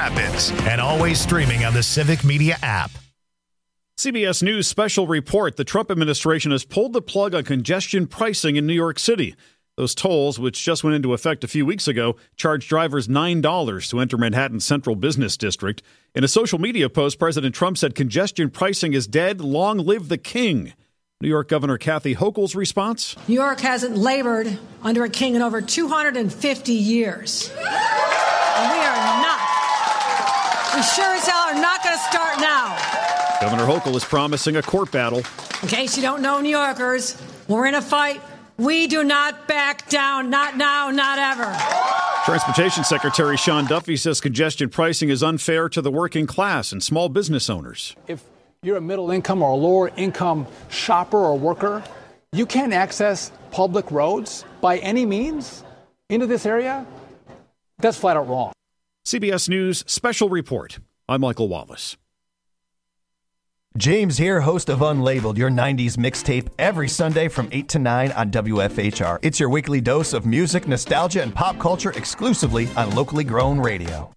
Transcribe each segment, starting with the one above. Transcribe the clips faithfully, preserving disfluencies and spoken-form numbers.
Rapids, and always streaming on the Civic Media app. C B S News special report. The Trump administration has pulled the plug on congestion pricing in New York City. Those tolls, which just went into effect a few weeks ago, charge drivers nine dollars to enter Manhattan's Central Business District. In a social media post, President Trump said congestion pricing is dead. Long live the king. New York Governor Kathy Hochul's response? New York hasn't labored under a king in over two hundred fifty years. And we are not. We sure as hell are not going to start now. Governor Hochul is promising a court battle. In case you don't know, New Yorkers, we're in a fight. We do not back down. Not now, not ever. Transportation Secretary Sean Duffy says congestion pricing is unfair to the working class and small business owners. If you're a middle income or a lower income shopper or worker, you can't access public roads by any means into this area. That's flat out wrong. C B S News special report. I'm Michael Wallace. James here, host of Unlabeled, your nineties mixtape, every Sunday from eight to nine on W F H R. It's your weekly dose of music, nostalgia, and pop culture exclusively on locally grown radio.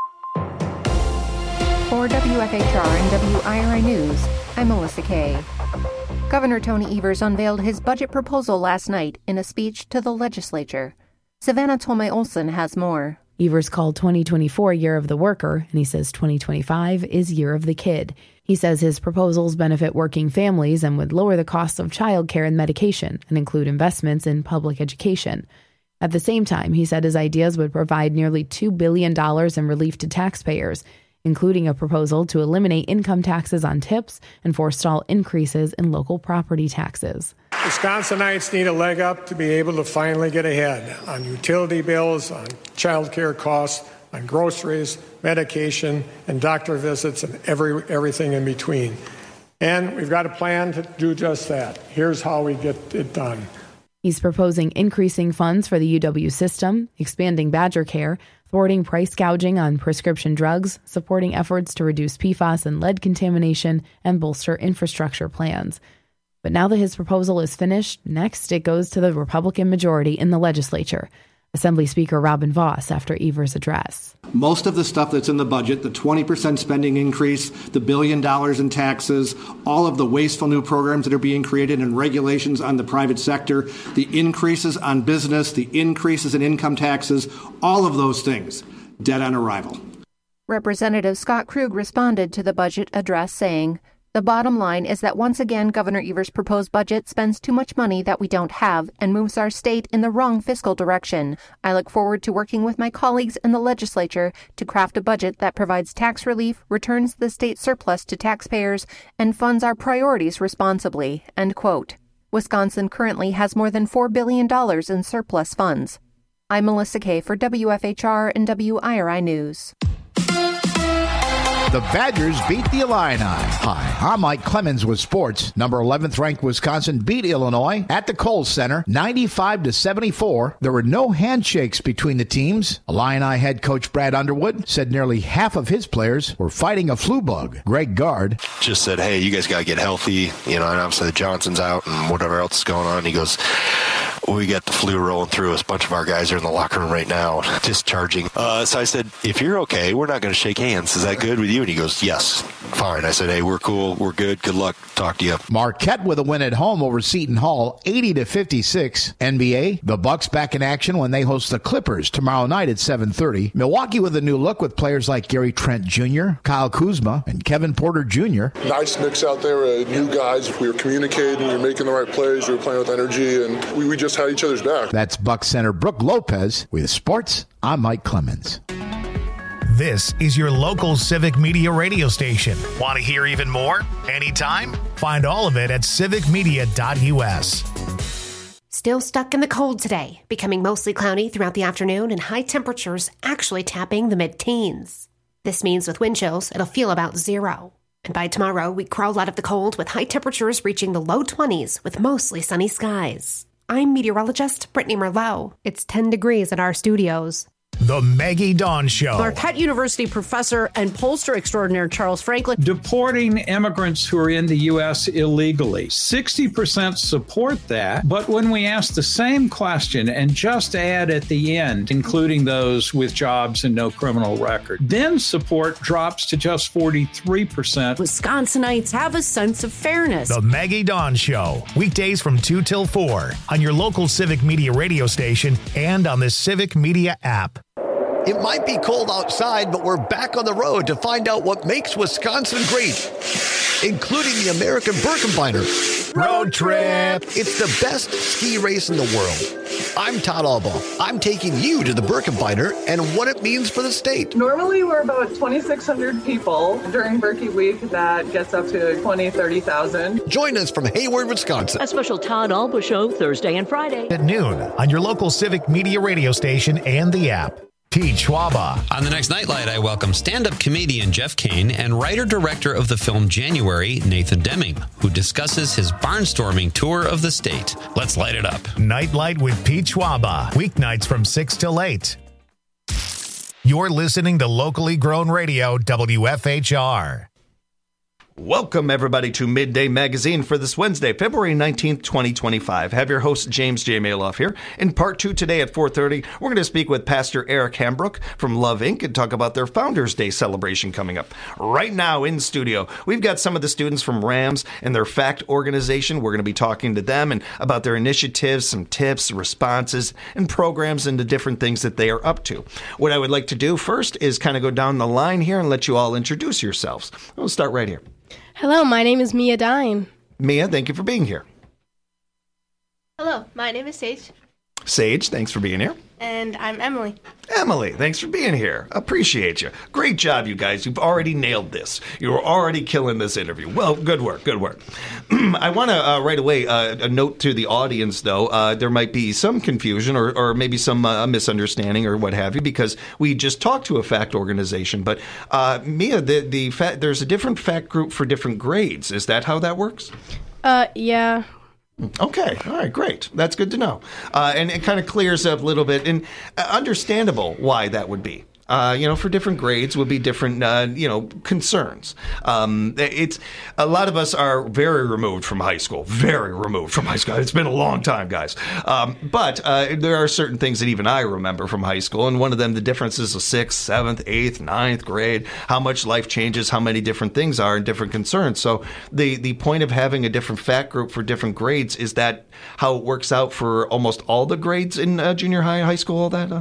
For W F H R and W I R I News, I'm Melissa Kay. Governor Tony Evers unveiled his budget proposal last night in a speech to the legislature. Savannah Tolmay-Olson has more. Evers called twenty twenty-four Year of the Worker, and he says twenty twenty-five is Year of the Kid. He says his proposals benefit working families and would lower the cost of childcare and medication and include investments in public education. At the same time, he said his ideas would provide nearly two billion dollars in relief to taxpayers, including a proposal to eliminate income taxes on tips and forestall increases in local property taxes. Wisconsinites need a leg up to be able to finally get ahead on utility bills, on child care costs, on groceries, medication, and doctor visits, and every everything in between. And we've got a plan to do just that. Here's how we get it done. He's proposing increasing funds for the U W system, expanding Badger Care, thwarting price gouging on prescription drugs, supporting efforts to reduce P FAS and lead contamination, and bolster infrastructure plans. But now that his proposal is finished, next it goes to the Republican majority in the legislature. Assembly Speaker Robin Vos after Evers' address. Most of the stuff that's in the budget, the twenty percent spending increase, the billion dollars in taxes, all of the wasteful new programs that are being created and regulations on the private sector, the increases on business, the increases in income taxes, all of those things, dead on arrival. Representative Scott Krug responded to the budget address saying, "The bottom line is that once again, Governor Evers' proposed budget spends too much money that we don't have and moves our state in the wrong fiscal direction. I look forward to working with my colleagues in the legislature to craft a budget that provides tax relief, returns the state surplus to taxpayers, and funds our priorities responsibly." End quote. Wisconsin currently has more than four billion dollars in surplus funds. I'm Melissa Kay for W F H R and W I R I News. The Badgers beat the Illini. Hi, I'm Mike Clemens with sports. Number eleventh ranked Wisconsin beat Illinois at the Kohl Center, ninety-five to seventy-four. There were no handshakes between the teams. Illini head coach Brad Underwood said nearly half of his players were fighting a flu bug. Greg Gard just said, "Hey, you guys got to get healthy." You know, and obviously Johnson's out and whatever else is going on. He goes, "We got the flu rolling through us. A bunch of our guys are in the locker room right now, discharging." Uh, so I said, "If you're okay, we're not going to shake hands. Is that good with you?" And he goes, "Yes, fine." I said, "Hey, we're cool. We're good. Good luck. Talk to you." Marquette with a win at home over Seton Hall, eighty to fifty-six. N B A, the Bucks back in action when they host the Clippers tomorrow night at seven thirty. Milwaukee with a new look with players like Gary Trent Junior, Kyle Kuzma, and Kevin Porter Junior Nice mix out there, uh, new guys. We were communicating, we were making the right plays, we were playing with energy, and we, we just had each other's back. That's Bucks center Brooke Lopez with sports. I'm Mike Clemens. This is your local Civic Media radio station. Want to hear even more? Anytime? Find all of it at civic media dot u s. Still stuck in the cold today, becoming mostly cloudy throughout the afternoon and high temperatures actually tapping the mid-teens. This means with wind chills, it'll feel about zero. And by tomorrow, we crawl out of the cold with high temperatures reaching the low twenties with mostly sunny skies. I'm meteorologist Brittany Merlot. It's ten degrees at our studios. The Maggie Dawn Show. Marquette University professor and pollster extraordinaire Charles Franklin. Deporting immigrants who are in the U S illegally. sixty percent support that, but when we ask the same question and just add at the end, including those with jobs and no criminal record, then support drops to just forty-three percent. Wisconsinites have a sense of fairness. The Maggie Dawn Show. Weekdays from two till four on your local Civic Media radio station and on the Civic Media app. It might be cold outside, but we're back on the road to find out what makes Wisconsin great, including the American Birkebeiner Road Trip. It's the best ski race in the world. I'm Todd Albaugh. I'm taking you to the Birkebeiner and what it means for the state. Normally, we're about twenty-six hundred people. During Birkie Week, that gets up to twenty, thirty thousand. Join us from Hayward, Wisconsin. A special Todd Albaugh show Thursday and Friday at noon on your local Civic Media radio station and the app. Pete Schwaba. On the next Nightlight, I welcome stand-up comedian Jeff Kane and writer-director of the film January, Nathan Deming, who discusses his barnstorming tour of the state. Let's light it up. Nightlight with Pete Schwaba. Weeknights from six till eight. You're listening to locally grown radio, W F H R. Welcome, everybody, to Midday Magazine for this Wednesday, February nineteenth, twenty twenty-five. Have your host, James J. Maloff, here. In part two today at four thirty, we're going to speak with Pastor Eric Hambrook from Love Incorporated and talk about their Founders Day celebration coming up. Right now in studio, we've got some of the students from Rams and their FACT organization. We're going to be talking to them and about their initiatives, some tips, responses, and programs and the different things that they are up to. What I would like to do first is kind of go down the line here and let you all introduce yourselves. We'll start right here. Hello, my name is Mia Dime. Mia, thank you for being here. Hello, my name is Sage. Sage, thanks for being here. And I'm Emily. Emily, thanks for being here. Appreciate you. Great job, you guys. You've already nailed this. You're already killing this interview. Well, good work, good work. I want to uh, right away uh, a note to the audience, though. Uh, there might be some confusion or, or maybe some uh, misunderstanding or what have you, because we just talked to a FACT organization. But uh, Mia, the, the fact, there's a different FACT group for different grades. Is that how that works? Uh, yeah. Okay. All right. Great. That's good to know. Uh, and it kind of clears up a little bit, and uh, understandable why that would be. Uh, you know, for different grades would be different, uh, you know, concerns. Um, it's a lot of us are very removed from high school, very removed from high school. It's been a long time, guys. Um, but uh, there are certain things that even I remember from high school, and one of them, the differences of sixth, seventh, eighth, ninth grade, how much life changes, how many different things are, and different concerns. So the the point of having a different FACT group for different grades is that how it works out for almost all the grades in uh, junior high, high school, all that, uh,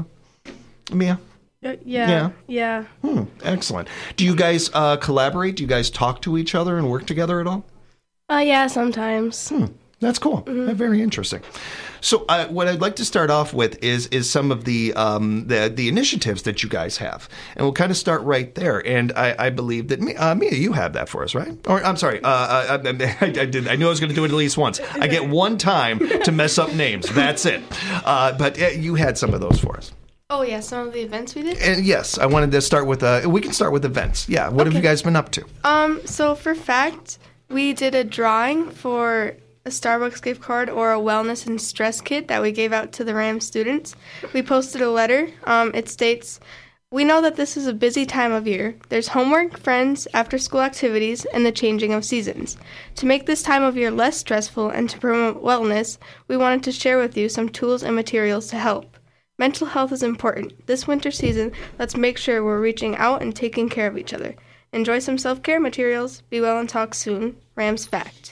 Mia? Uh, yeah. Yeah. Yeah. Hmm, excellent. Do you guys uh, collaborate? Do you guys talk to each other and work together at all? Uh, yeah, sometimes. Hmm, that's cool. Mm-hmm. Very interesting. So uh, what I'd like to start off with is is some of the, um, the the initiatives that you guys have. And we'll kind of start right there. And I, I believe that, uh, Mia, you have that for us, right? Or I'm sorry. Uh, I, I, I, did, I knew I was going to do it at least once. I get one time to mess up names. That's it. Uh, but uh, you had some of those for us. Oh, yeah, some of the events we did? And yes, I wanted to start with, uh, we can start with events. Yeah, what okay. have you guys been up to? Um, so for FACT, we did a drawing for a Starbucks gift card or a wellness and stress kit that we gave out to the RAM students. We posted a letter. Um, it states, "We know that this is a busy time of year. There's homework, friends, after-school activities, and the changing of seasons. To make this time of year less stressful and to promote wellness, we wanted to share with you some tools and materials to help. Mental health is important. This winter season, let's make sure we're reaching out and taking care of each other. Enjoy some self-care materials. Be well and talk soon. Rams FACT."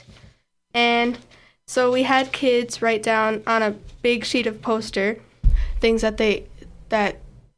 And so we had kids write down on a big sheet of poster things that they, that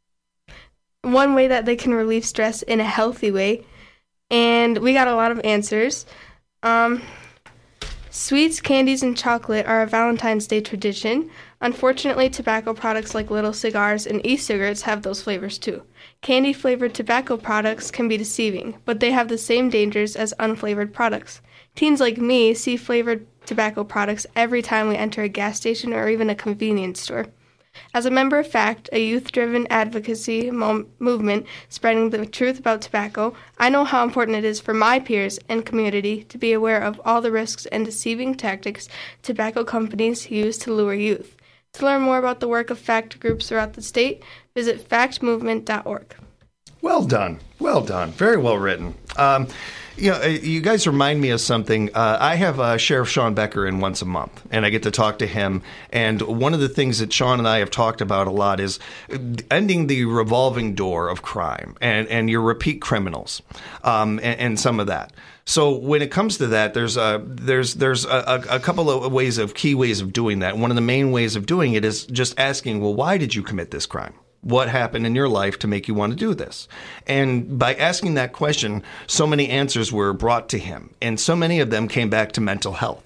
one way that they can relieve stress in a healthy way. And we got a lot of answers. Um, Sweets, candies, and chocolate are a Valentine's Day tradition. Unfortunately, tobacco products like little cigars and e-cigarettes have those flavors too. Candy-flavored tobacco products can be deceiving, but they have the same dangers as unflavored products. Teens like me see flavored tobacco products every time we enter a gas station or even a convenience store. As a member of FACT, a youth-driven advocacy mo- movement spreading the truth about tobacco, I know how important it is for my peers and community to be aware of all the risks and deceiving tactics tobacco companies use to lure youth. To learn more about the work of FACT groups throughout the state, visit fact movement dot org. Well done. Well done. Very well written. Um, you know, you guys remind me of something. Uh, I have uh, Sheriff Sean Becker in once a month, and I get to talk to him. And one of the things that Sean and I have talked about a lot is ending the revolving door of crime and, and your repeat criminals um, and, and some of that. So when it comes to that, there's a there's there's a, a couple of ways of key ways of doing that. One of the main ways of doing it is just asking, well, why did you commit this crime? What happened in your life to make you want to do this? And by asking that question, so many answers were brought to him, and so many of them came back to mental health.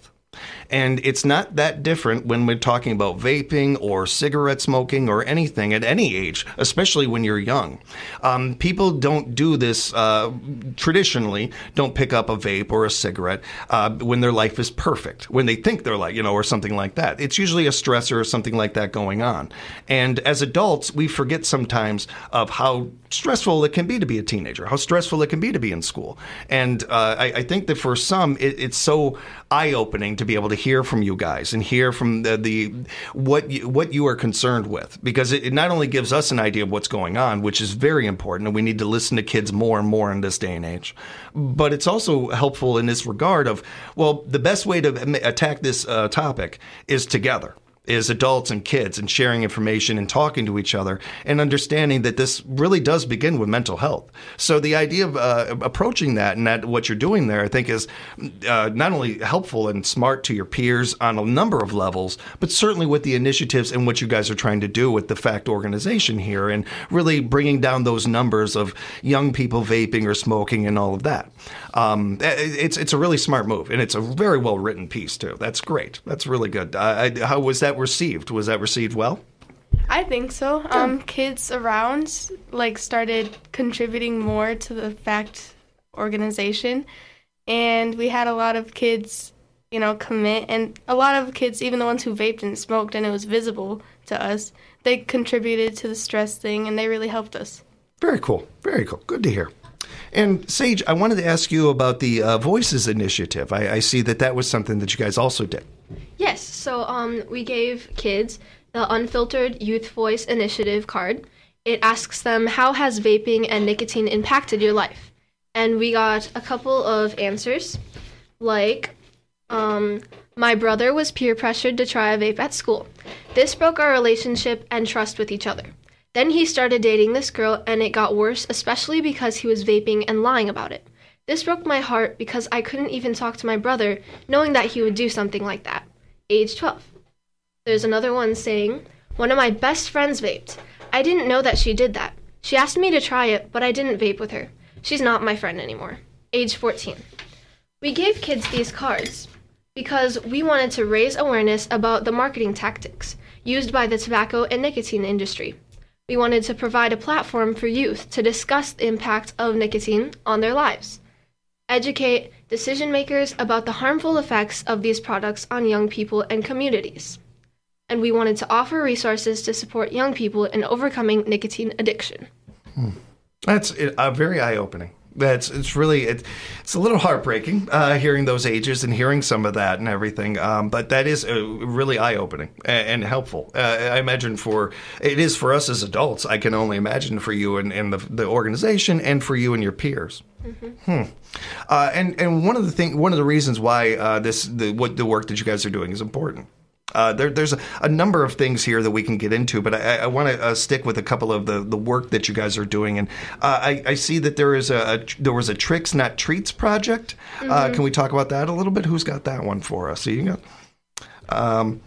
And it's not that different when we're talking about vaping or cigarette smoking or anything at any age, especially when you're young. Um, people don't do this uh, traditionally, don't pick up a vape or a cigarette uh, when their life is perfect, when they think they're like, you know, or something like that. It's usually a stressor or something like that going on. And as adults, we forget sometimes of how stressful it can be to be a teenager, how stressful it can be to be in school. And uh, I, I think that for some, it, it's so eye-opening to be able to hear from you guys and hear from the, the what you, what you are concerned with, because it, it not only gives us an idea of what's going on, which is very important, and we need to listen to kids more and more in this day and age, but it's also helpful in this regard of, well, the best way to attack this uh, topic is together. Is adults and kids, and sharing information and talking to each other and understanding that this really does begin with mental health. So the idea of uh, approaching that and that what you're doing there, I think, is uh, not only helpful and smart to your peers on a number of levels, but certainly with the initiatives and what you guys are trying to do with the FACT organization here and really bringing down those numbers of young people vaping or smoking and all of that. Um, it's it's a really smart move, and it's a very well written piece too. That's great. That's really good. Uh, I, how was that received? Was that received well? I think so. Um, kids around like started contributing more to the FACT organization, and we had a lot of kids, you know, commit, and a lot of kids, even the ones who vaped and smoked, and it was visible to us, they contributed to the stress thing, and they really helped us. Very cool. Very cool. Good to hear. And Sage, I wanted to ask you about the uh, Voices initiative. I, I see that that was something that you guys also did. Yes. So um, we gave kids the Unfiltered Youth Voice Initiative card. It asks them, how has vaping and nicotine impacted your life? And we got a couple of answers, like, um, my brother was peer pressured to try a vape at school. This broke our relationship and trust with each other. Then he started dating this girl, and it got worse, especially because he was vaping and lying about it. This broke my heart because I couldn't even talk to my brother, knowing that he would do something like that. Age twelve. There's another one saying, one of my best friends vaped. I didn't know that she did that. She asked me to try it, but I didn't vape with her. She's not my friend anymore. Age fourteen. We gave kids these cards because we wanted to raise awareness about the marketing tactics used by the tobacco and nicotine industry. We wanted to provide a platform for youth to discuss the impact of nicotine on their lives, educate decision makers about the harmful effects of these products on young people and communities. And we wanted to offer resources to support young people in overcoming nicotine addiction. Hmm. That's uh, very eye-opening. That's it's really it, it's a little heartbreaking uh, hearing those ages and hearing some of that and everything. Um, but that is uh, really eye-opening and, and helpful. Uh, I imagine for it is for us as adults. I can only imagine for you and, and the the organization, and for you and your peers. Mm-hmm. Hmm. Uh, and and one of the thing one of the reasons why uh, this the what the work that you guys are doing is important. Uh, there, there's a, a number of things here that we can get into, but I, I want to uh, stick with a couple of the, the work that you guys are doing. And uh, I, I see that there is a, a there was a Tricks Not Treats project. Mm-hmm. Uh, can we talk about that a little bit? Who's got that one for us? So you got. Um,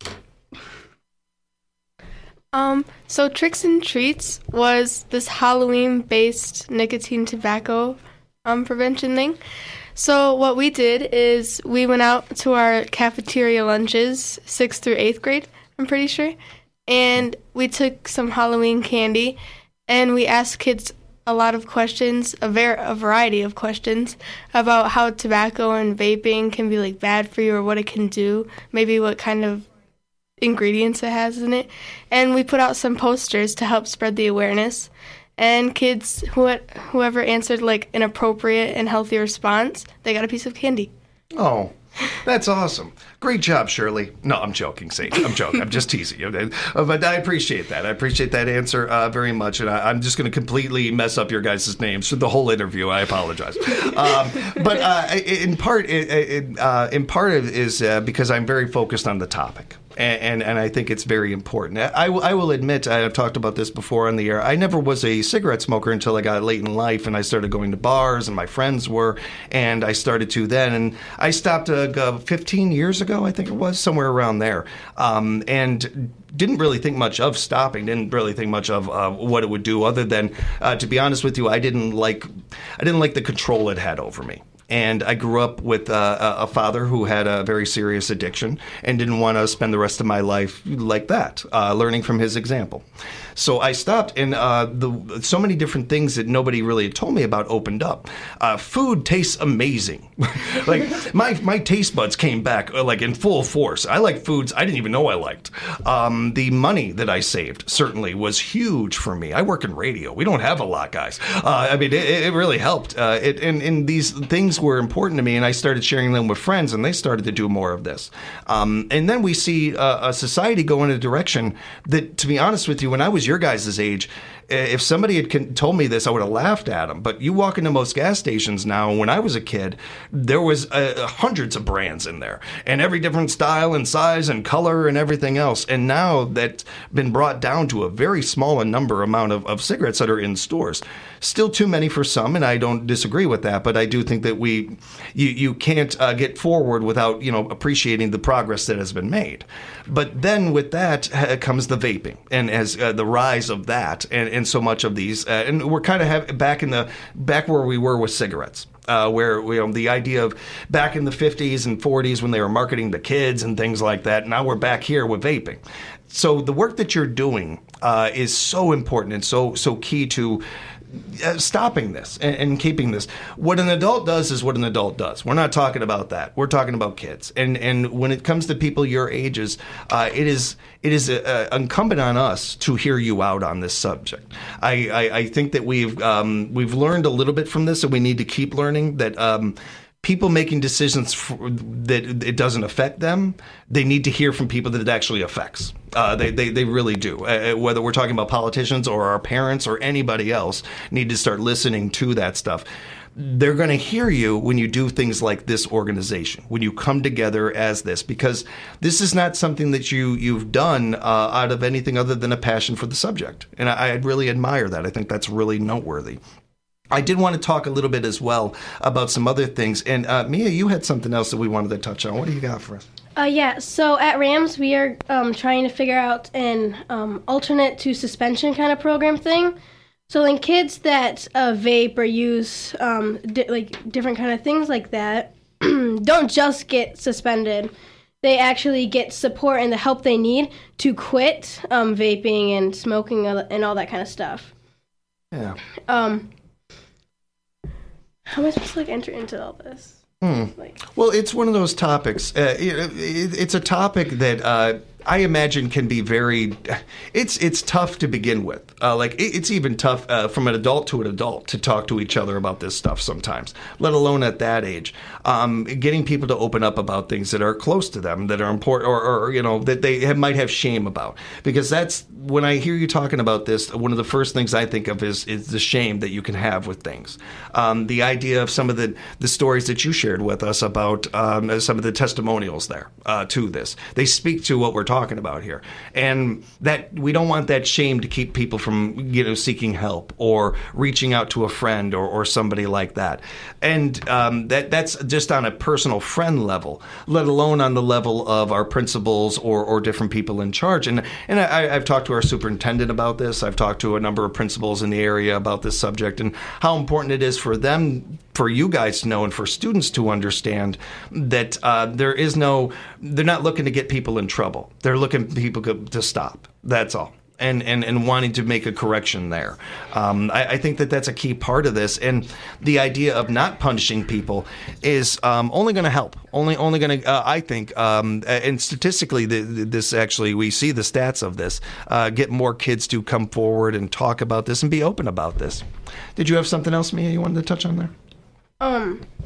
um. So Tricks and Treats was this Halloween-based nicotine tobacco um prevention thing. So what we did is we went out to our cafeteria lunches, sixth through eighth grade, I'm pretty sure, and we took some Halloween candy, and we asked kids a lot of questions, a, ver- a variety of questions, about how tobacco and vaping can be like bad for you or what it can do, maybe what kind of ingredients it has in it. And we put out some posters to help spread the awareness. And kids, who whoever answered like an appropriate and healthy response, they got a piece of candy. Oh, That's awesome. Great job, Shirley. No, I'm joking, Sadie. I'm joking. I'm just teasing you. Uh, but I appreciate that. I appreciate that answer uh, very much. And I, I'm just going to completely mess up your guys' names for the whole interview. I apologize. Um, but uh, in part, in, uh, in part it is uh, because I'm very focused on the topic. And, and and I think it's very important. I, I will admit, I've talked about this before on the air, I never was a cigarette smoker until I got late in life, and I started going to bars, and my friends were, and I started to then. And I stopped uh, fifteen years ago, I think it was, somewhere around there, um, and didn't really think much of stopping, didn't really think much of uh, what it would do, other than, uh, to be honest with you, I didn't like, I didn't like the control it had over me. And I grew up with uh, a father who had a very serious addiction and didn't want to spend the rest of my life like that, uh, learning from his example. So I stopped, and uh, the so many different things that nobody really had told me about opened up. Uh, food tastes amazing. Like, my, my taste buds came back, uh, like, in full force. I like foods I didn't even know I liked. Um, the money that I saved certainly was huge for me. I work in radio. We don't have a lot, guys. Uh, I mean, it, it really helped. Uh, it, and, and these things were important to me, and I started sharing them with friends, and they started to do more of this. Um, and then we see uh, a society go in a direction that, to be honest with you, when I was your guys' age, if somebody had con- told me this, I would have laughed at them. But you walk into most gas stations now, when I was a kid, there was uh, hundreds of brands in there, and every different style and size and color and everything else. And now that's been brought down to a very small number amount of, of cigarettes that are in stores. Still too many for some, and I don't disagree with that. But I do think that we, you, you can't uh, get forward without, you know, appreciating the progress that has been made. But then with that uh, comes the vaping, and as uh, the rise of that, and, and so much of these, uh, and we're kind of have, back in the back where we were with cigarettes. Uh, where you know, the idea of back in the fifties and forties when they were marketing to kids and things like that, now we're back here with vaping. So the work that you're doing uh, is so important and so so key to Uh, stopping this and, and keeping this. What an adult does is what an adult does. We're not talking about that. We're talking about kids. And and when it comes to people your ages, uh, it is it is a, a incumbent on us to hear you out on this subject. I, I, I think that we've um, we've learned a little bit from this, and we need to keep learning that. Um, People making decisions for, that it doesn't affect them, they need to hear from people that it actually affects. Uh, they, they they really do. Uh, whether we're talking about politicians or our parents or anybody else, need to start listening to that stuff. They're going to hear you when you do things like this organization, when you come together as this, because this is not something that you, you've done uh, out of anything other than a passion for the subject. And I, I really admire that. I think that's really noteworthy. I did want to talk a little bit as well about some other things. And uh, Mia, you had something else that we wanted to touch on. What do you got for us? Uh, yeah, so at Rams, we are um, trying to figure out an um, alternate to suspension kind of program thing. So then kids that uh, vape or use um, di- like different kind of things like that don't just get suspended. They actually get support and the help they need to quit um, vaping and smoking and all that kind of stuff. Yeah. Um. How am I supposed to like enter into all this? Hmm. Like, well, it's one of those topics. Uh, it, it, it's a topic that uh, I imagine can be very. It's it's tough to begin with. Uh, like it, it's even tough uh, from an adult to an adult to talk to each other about this stuff sometimes. Let alone at that age, um, getting people to open up about things that are close to them, that are important, or, or you know that they have, might have shame about. Because that's when I hear you talking about this. One of the first things I think of is is the shame that you can have with things. Um, the idea of some of the the stories that you shared with us about um, some of the testimonials there uh, to this. They speak to what we're talking about here, and that we don't want that shame to keep people from you know seeking help or reaching out to a friend or, or somebody like that. And um, that that's just on a personal friend level, let alone on the level of our principals or, or different people in charge. And and I, I've talked to our superintendent about this. I've talked to a number of principals in the area about this subject and how important it is for them, for you guys to know, and for students to understand that uh, there is no, they're not looking to get people in trouble. They're looking for people to stop. That's all. And, and, and wanting to make a correction there. Um, I, I think that that's a key part of this. And the idea of not punishing people is um, only going to help. Only only going to, uh, I think, um, and statistically, the, the, this actually, we see the stats of this, uh, get more kids to come forward and talk about this and be open about this. Did you have something else, Mia, you wanted to touch on there? Um,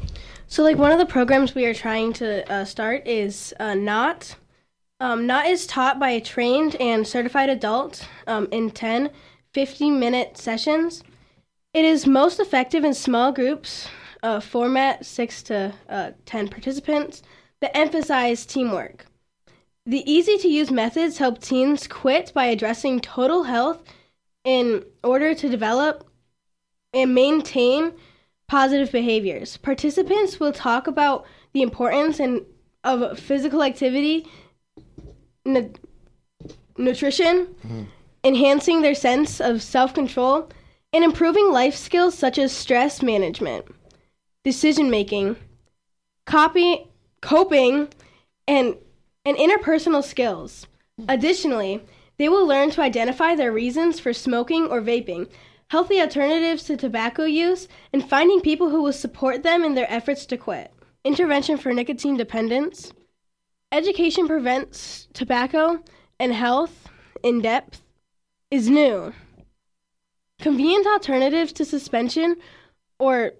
So, like, one of the programs we are trying to uh, start is uh, Knot. Um, Knot is taught by a trained and certified adult um, in ten fifty-minute sessions. It is most effective in small groups, uh, format six to ten participants, that emphasize teamwork. The easy-to-use methods help teens quit by addressing total health in order to develop and maintain positive behaviors. Participants will talk about the importance and of physical activity, nu- nutrition, mm-hmm. enhancing their sense of self-control, and improving life skills such as stress management, decision-making, copy, coping, and, and interpersonal skills. Additionally, they will learn to identify their reasons for smoking or vaping, healthy alternatives to tobacco use, and finding people who will support them in their efforts to quit. Intervention for nicotine dependence. Education prevents tobacco and health in depth is new. Convenient alternatives to suspension or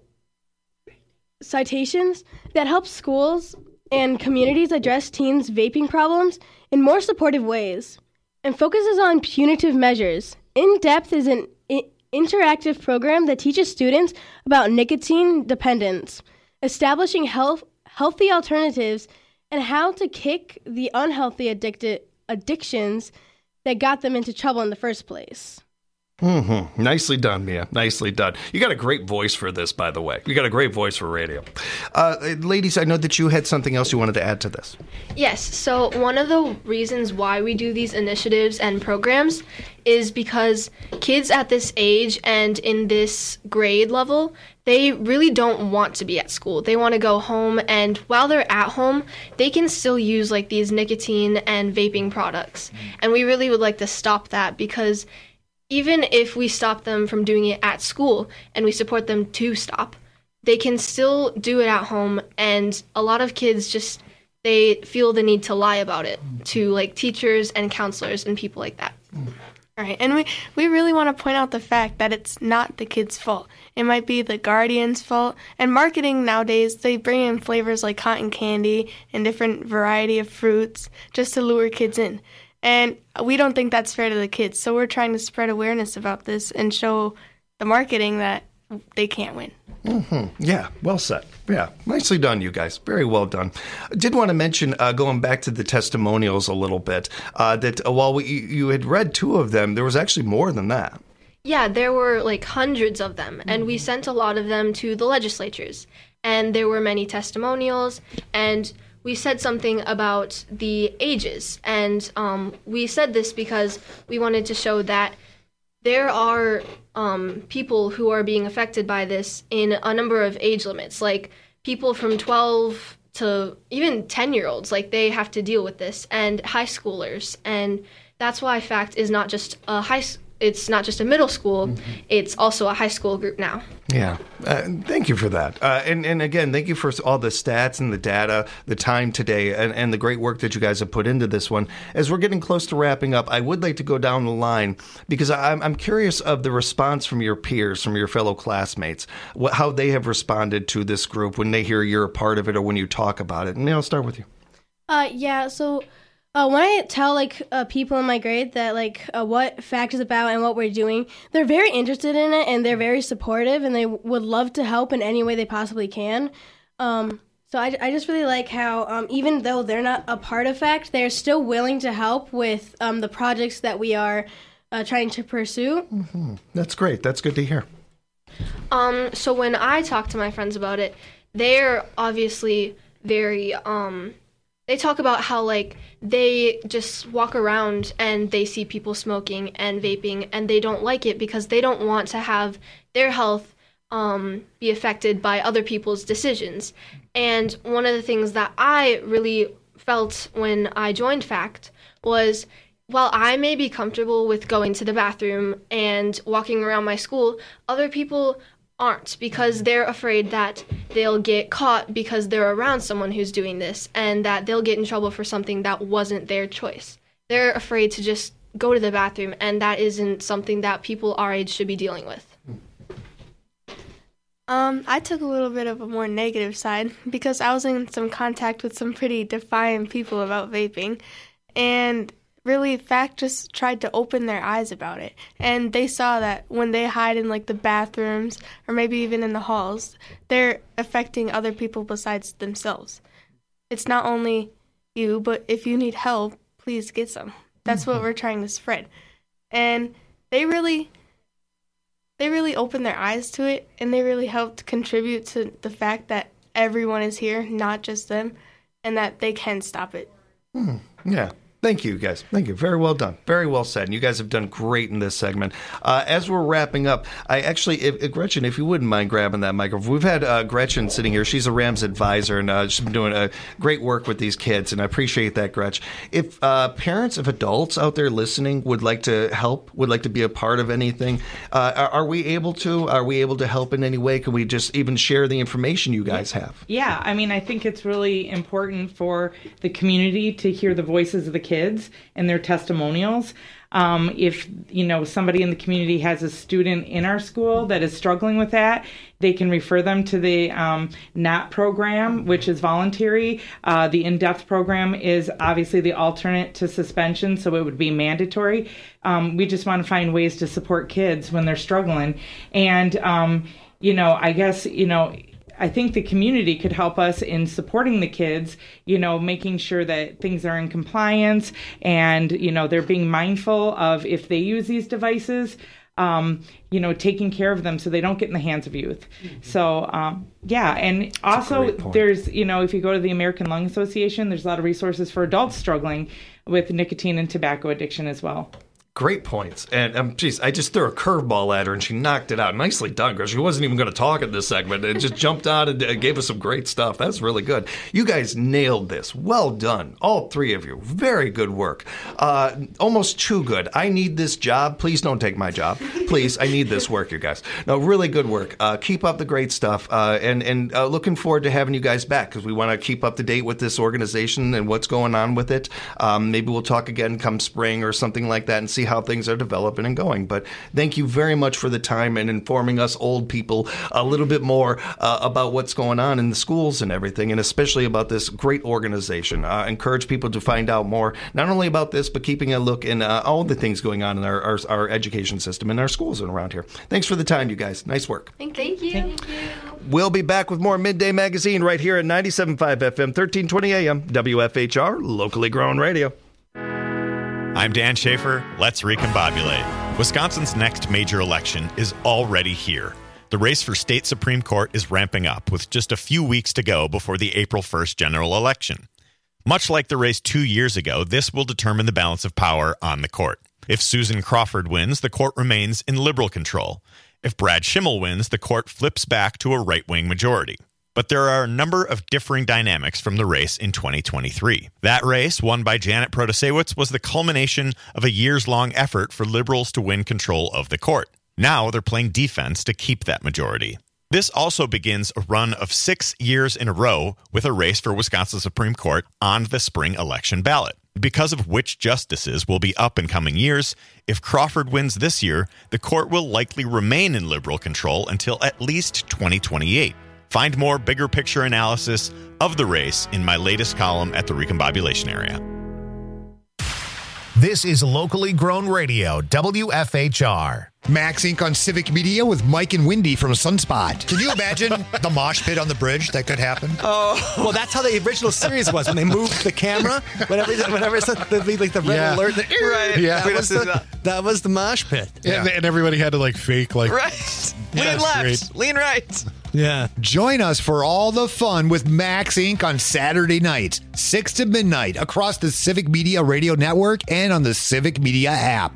citations that help schools and communities address teens' vaping problems in more supportive ways, and focuses on punitive measures. In-Depth is an I- interactive program that teaches students about nicotine dependence, establishing health, healthy alternatives, and how to kick the unhealthy addicti- addictions that got them into trouble in the first place. Mm-hmm. Nicely done, Mia. Nicely done. You got a great voice for this, by the way. You got a great voice for radio. Uh, ladies, I know that you had something else you wanted to add to this. Yes. So one of the reasons why we do these initiatives and programs is because kids at this age and in this grade level, they really don't want to be at school. They want to go home, and while they're at home, they can still use like these nicotine and vaping products. And we really would like to stop that, because even if we stop them from doing it at school and we support them to stop, they can still do it at home. And a lot of kids just, they feel the need to lie about it to like teachers and counselors and people like that. All right, and we, we really want to point out the fact that it's not the kids' fault. It might be the guardian's fault. And marketing nowadays, they bring in flavors like cotton candy and different variety of fruits just to lure kids in. And we don't think that's fair to the kids, so we're trying to spread awareness about this and show the marketing that they can't win. Mm-hmm. Yeah, well said. Yeah, nicely done, you guys. Very well done. I did want to mention, uh, going back to the testimonials a little bit, uh, that uh, while we, you had read two of them, there was actually more than that. Yeah, there were like hundreds of them, mm-hmm. and we sent a lot of them to the legislatures. And there were many testimonials, and we said something about the ages, and um, we said this because we wanted to show that there are um, people who are being affected by this in a number of age limits, like people from twelve to even ten-year-olds, like they have to deal with this, and high schoolers, and that's why FACT is not just a high it's not just a middle school, mm-hmm. it's also a high school group now. Yeah, uh, thank you for that. Uh, and, and again, thank you for all the stats and the data, the time today, and, and the great work that you guys have put into this one. As we're getting close to wrapping up, I would like to go down the line because I'm, I'm curious of the response from your peers, from your fellow classmates, what, how they have responded to this group when they hear you're a part of it or when you talk about it. And I'll start with you. Uh, yeah, so... Uh, when I tell like uh, people in my grade that like uh, what FACT is about and what we're doing, they're very interested in it and they're very supportive and they w- would love to help in any way they possibly can. Um, so I, I just really like how um, even though they're not a part of FACT, they're still willing to help with um, the projects that we are uh, trying to pursue. Mm-hmm. That's great. That's good to hear. Um, so when I talk to my friends about it, they're obviously very... Um, They talk about how, like, they just walk around and they see people smoking and vaping and they don't like it because they don't want to have their health um, be affected by other people's decisions. And one of the things that I really felt when I joined FACT was, while I may be comfortable with going to the bathroom and walking around my school, other people aren't, because they're afraid that they'll get caught because they're around someone who's doing this and that they'll get in trouble for something that wasn't their choice. They're afraid to just go to the bathroom, and that isn't something that people our age should be dealing with. Um, I took a little bit of a more negative side because I was in some contact with some pretty defiant people about vaping, and really, F A C just tried to open their eyes about it. And they saw that when they hide in like the bathrooms or maybe even in the halls, they're affecting other people besides themselves. It's not only you, but if you need help, please get some. That's mm-hmm. what we're trying to spread. And they really they really opened their eyes to it, and they really helped contribute to the fact that everyone is here, not just them, and that they can stop it. Hmm. Yeah. Thank you, guys. Thank you. Very well done. Very well said. And you guys have done great in this segment. Uh, as we're wrapping up, I actually, if, if Gretchen, if you wouldn't mind grabbing that microphone. We've had uh, Gretchen sitting here. She's a Rams advisor, and uh, she's been doing a great work with these kids, and I appreciate that, Gretchen. If uh, parents, if adults out there listening would like to help, would like to be a part of anything, uh, are, are we able to? Are we able to help in any way? Can we just even share the information you guys have? Yeah, I mean, I think it's really important for the community to hear the voices of the kids. kids and their testimonials. Um, if, you know, somebody in the community has a student in our school that is struggling with that, they can refer them to the um, N A P program, which is voluntary. Uh, the in-depth program is obviously the alternate to suspension, so it would be mandatory. Um, we just want to find ways to support kids when they're struggling. And, um, you know, I guess, you know, I think the community could help us in supporting the kids, you know, making sure that things are in compliance and, you know, they're being mindful of if they use these devices, um, you know, taking care of them so they don't get in the hands of youth. Mm-hmm. So, um, yeah. And also there's, you know, if you go to the American Lung Association, there's a lot of resources for adults struggling with nicotine and tobacco addiction as well. Great points. And, um, geez, I just threw a curveball at her, and she knocked it out. Nicely done, girl. She wasn't even going to talk in this segment. It just jumped out and uh, gave us some great stuff. That's really good. You guys nailed this. Well done. All three of you. Very good work. Uh, almost too good. I need this job. Please don't take my job. Please, I need this work, you guys. No, really good work. Uh, keep up the great stuff. Uh, and and uh, looking forward to having you guys back because we want to keep up to date with this organization and what's going on with it. Um, maybe we'll talk again come spring or something like that and see how things are developing and going. But thank you very much for the time and informing us old people a little bit more uh, about what's going on in the schools and everything, and especially about this great organization. Uh, encourage people to find out more, not only about this, but keeping a look in uh, all the things going on in our, our, our education system and our schools and around here. Thanks for the time, you guys. Nice work. Thank, thank you. Thank you. We'll be back with more Midday Magazine right here at ninety-seven point five F M, thirteen twenty A M, W F H R, locally grown radio. I'm Dan Schaefer. Let's recombobulate. Wisconsin's next major election is already here. The race for state Supreme Court is ramping up with just a few weeks to go before the April first general election. Much like the race two years ago, this will determine the balance of power on the court. If Susan Crawford wins, the court remains in liberal control. If Brad Schimmel wins, the court flips back to a right-wing majority. But there are a number of differing dynamics from the race in twenty twenty-three. That race, won by Janet Protasiewicz, was the culmination of a years-long effort for liberals to win control of the court. Now they're playing defense to keep that majority. This also begins a run of six years in a row with a race for Wisconsin's Supreme Court on the spring election ballot. Because of which justices will be up in coming years, if Crawford wins this year, the court will likely remain in liberal control until at least twenty twenty-eight. Find more bigger picture analysis of the race in my latest column at the Recombobulation Area. This is locally grown radio, W F H R. Max Incorporated on Civic Media with Mike and Wendy from Sunspot. Can you imagine the mosh pit on the bridge that could happen? Oh, well, that's how the original series was when they moved the camera. Whenever, whenever it's like the red yeah. alert, the, right? Yeah, that was the, that was the mosh pit. Yeah. And, and everybody had to like fake like right. Yeah, lean left, great. lean right. Yeah. Join us for all the fun with Max Incorporated on Saturday night, six to midnight, across the Civic Media Radio Network and on the Civic Media app.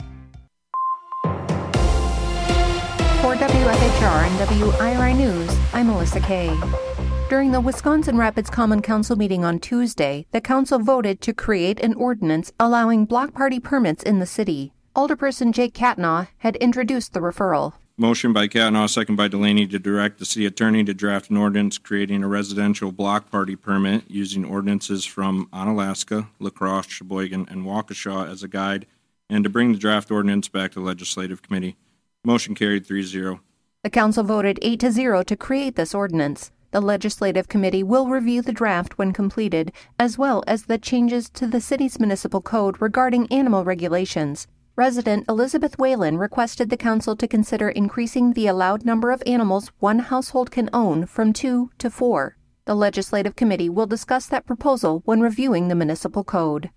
For W F H R and W I R I News, I'm Melissa Kay. During the Wisconsin Rapids Common Council meeting on Tuesday, the council voted to create an ordinance allowing block party permits in the city. Alderperson Jake Katnaugh had introduced the referral. Motion by Katnaugh, second by Delaney, to direct the city attorney to draft an ordinance creating a residential block party permit using ordinances from Onalaska, La Crosse, Sheboygan, and Waukesha as a guide, and to bring the draft ordinance back to the legislative committee. Motion carried three zero. The council voted eight to zero to create this ordinance. The legislative committee will review the draft when completed, as well as the changes to the city's municipal code regarding animal regulations. Resident Elizabeth Whalen requested the council to consider increasing the allowed number of animals one household can own from two to four. The legislative committee will discuss that proposal when reviewing the municipal code.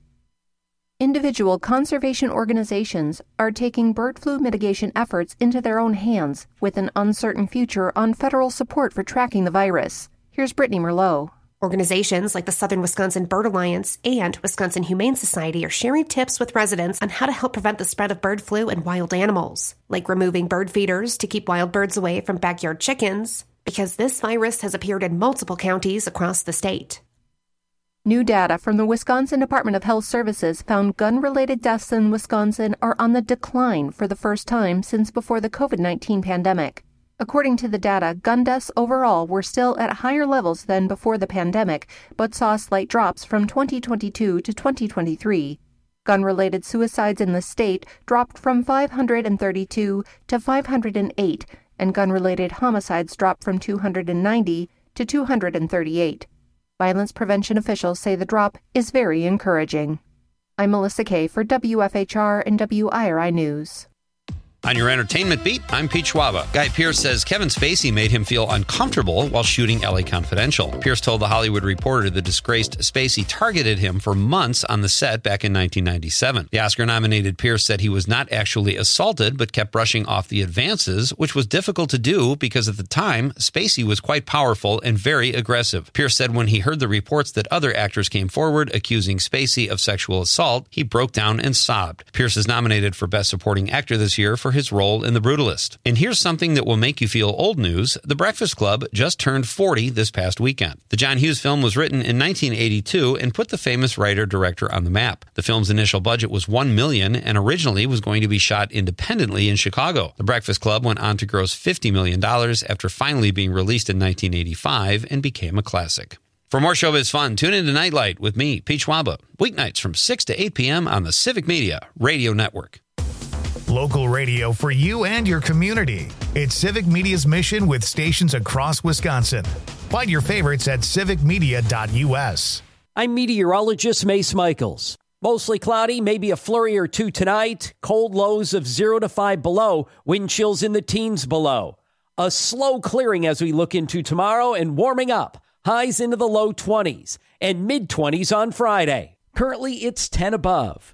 Individual conservation organizations are taking bird flu mitigation efforts into their own hands with an uncertain future on federal support for tracking the virus. Here's Brittany Merlot. Organizations like the Southern Wisconsin Bird Alliance and Wisconsin Humane Society are sharing tips with residents on how to help prevent the spread of bird flu in wild animals, like removing bird feeders to keep wild birds away from backyard chickens, because this virus has appeared in multiple counties across the state. New data from the Wisconsin Department of Health Services found gun-related deaths in Wisconsin are on the decline for the first time since before the covid nineteen pandemic. According to the data, gun deaths overall were still at higher levels than before the pandemic, but saw slight drops from twenty twenty-two to twenty twenty-three. Gun-related suicides in the state dropped from five hundred thirty-two to five hundred eight, and gun-related homicides dropped from two hundred ninety to two hundred thirty-eight. Violence prevention officials say the drop is very encouraging. I'm Melissa Kay for W F H R and W I R I News. On your entertainment beat, I'm Pete Schwaba. Guy Pearce says Kevin Spacey made him feel uncomfortable while shooting L A Confidential. Pearce told The Hollywood Reporter the disgraced Spacey targeted him for months on the set back in nineteen ninety-seven. The Oscar-nominated Pearce said he was not actually assaulted, but kept brushing off the advances, which was difficult to do because at the time, Spacey was quite powerful and very aggressive. Pearce said when he heard the reports that other actors came forward accusing Spacey of sexual assault, he broke down and sobbed. Pearce is nominated for Best Supporting Actor this year for his role in The Brutalist. And here's something that will make you feel old news. The Breakfast Club just turned forty this past weekend. The John Hughes film was written in nineteen eighty-two and put the famous writer-director on the map. The film's initial budget was one million dollars and originally was going to be shot independently in Chicago. The Breakfast Club went on to gross fifty million dollars after finally being released in nineteen eighty-five and became a classic. For more showbiz fun, tune into Nightlight with me, Pete Schwaba, weeknights from six to eight p.m. on the Civic Media Radio Network. Local radio for you and your community. It's Civic Media's mission with stations across Wisconsin. Find your favorites at civic media dot u s. I'm meteorologist Mace Michaels. Mostly cloudy, maybe a flurry or two tonight. Cold lows of zero to five below. Wind chills in the teens below. A slow clearing as we look into tomorrow and warming up. Highs into the low twenties and mid-twenties on Friday. Currently, it's ten above.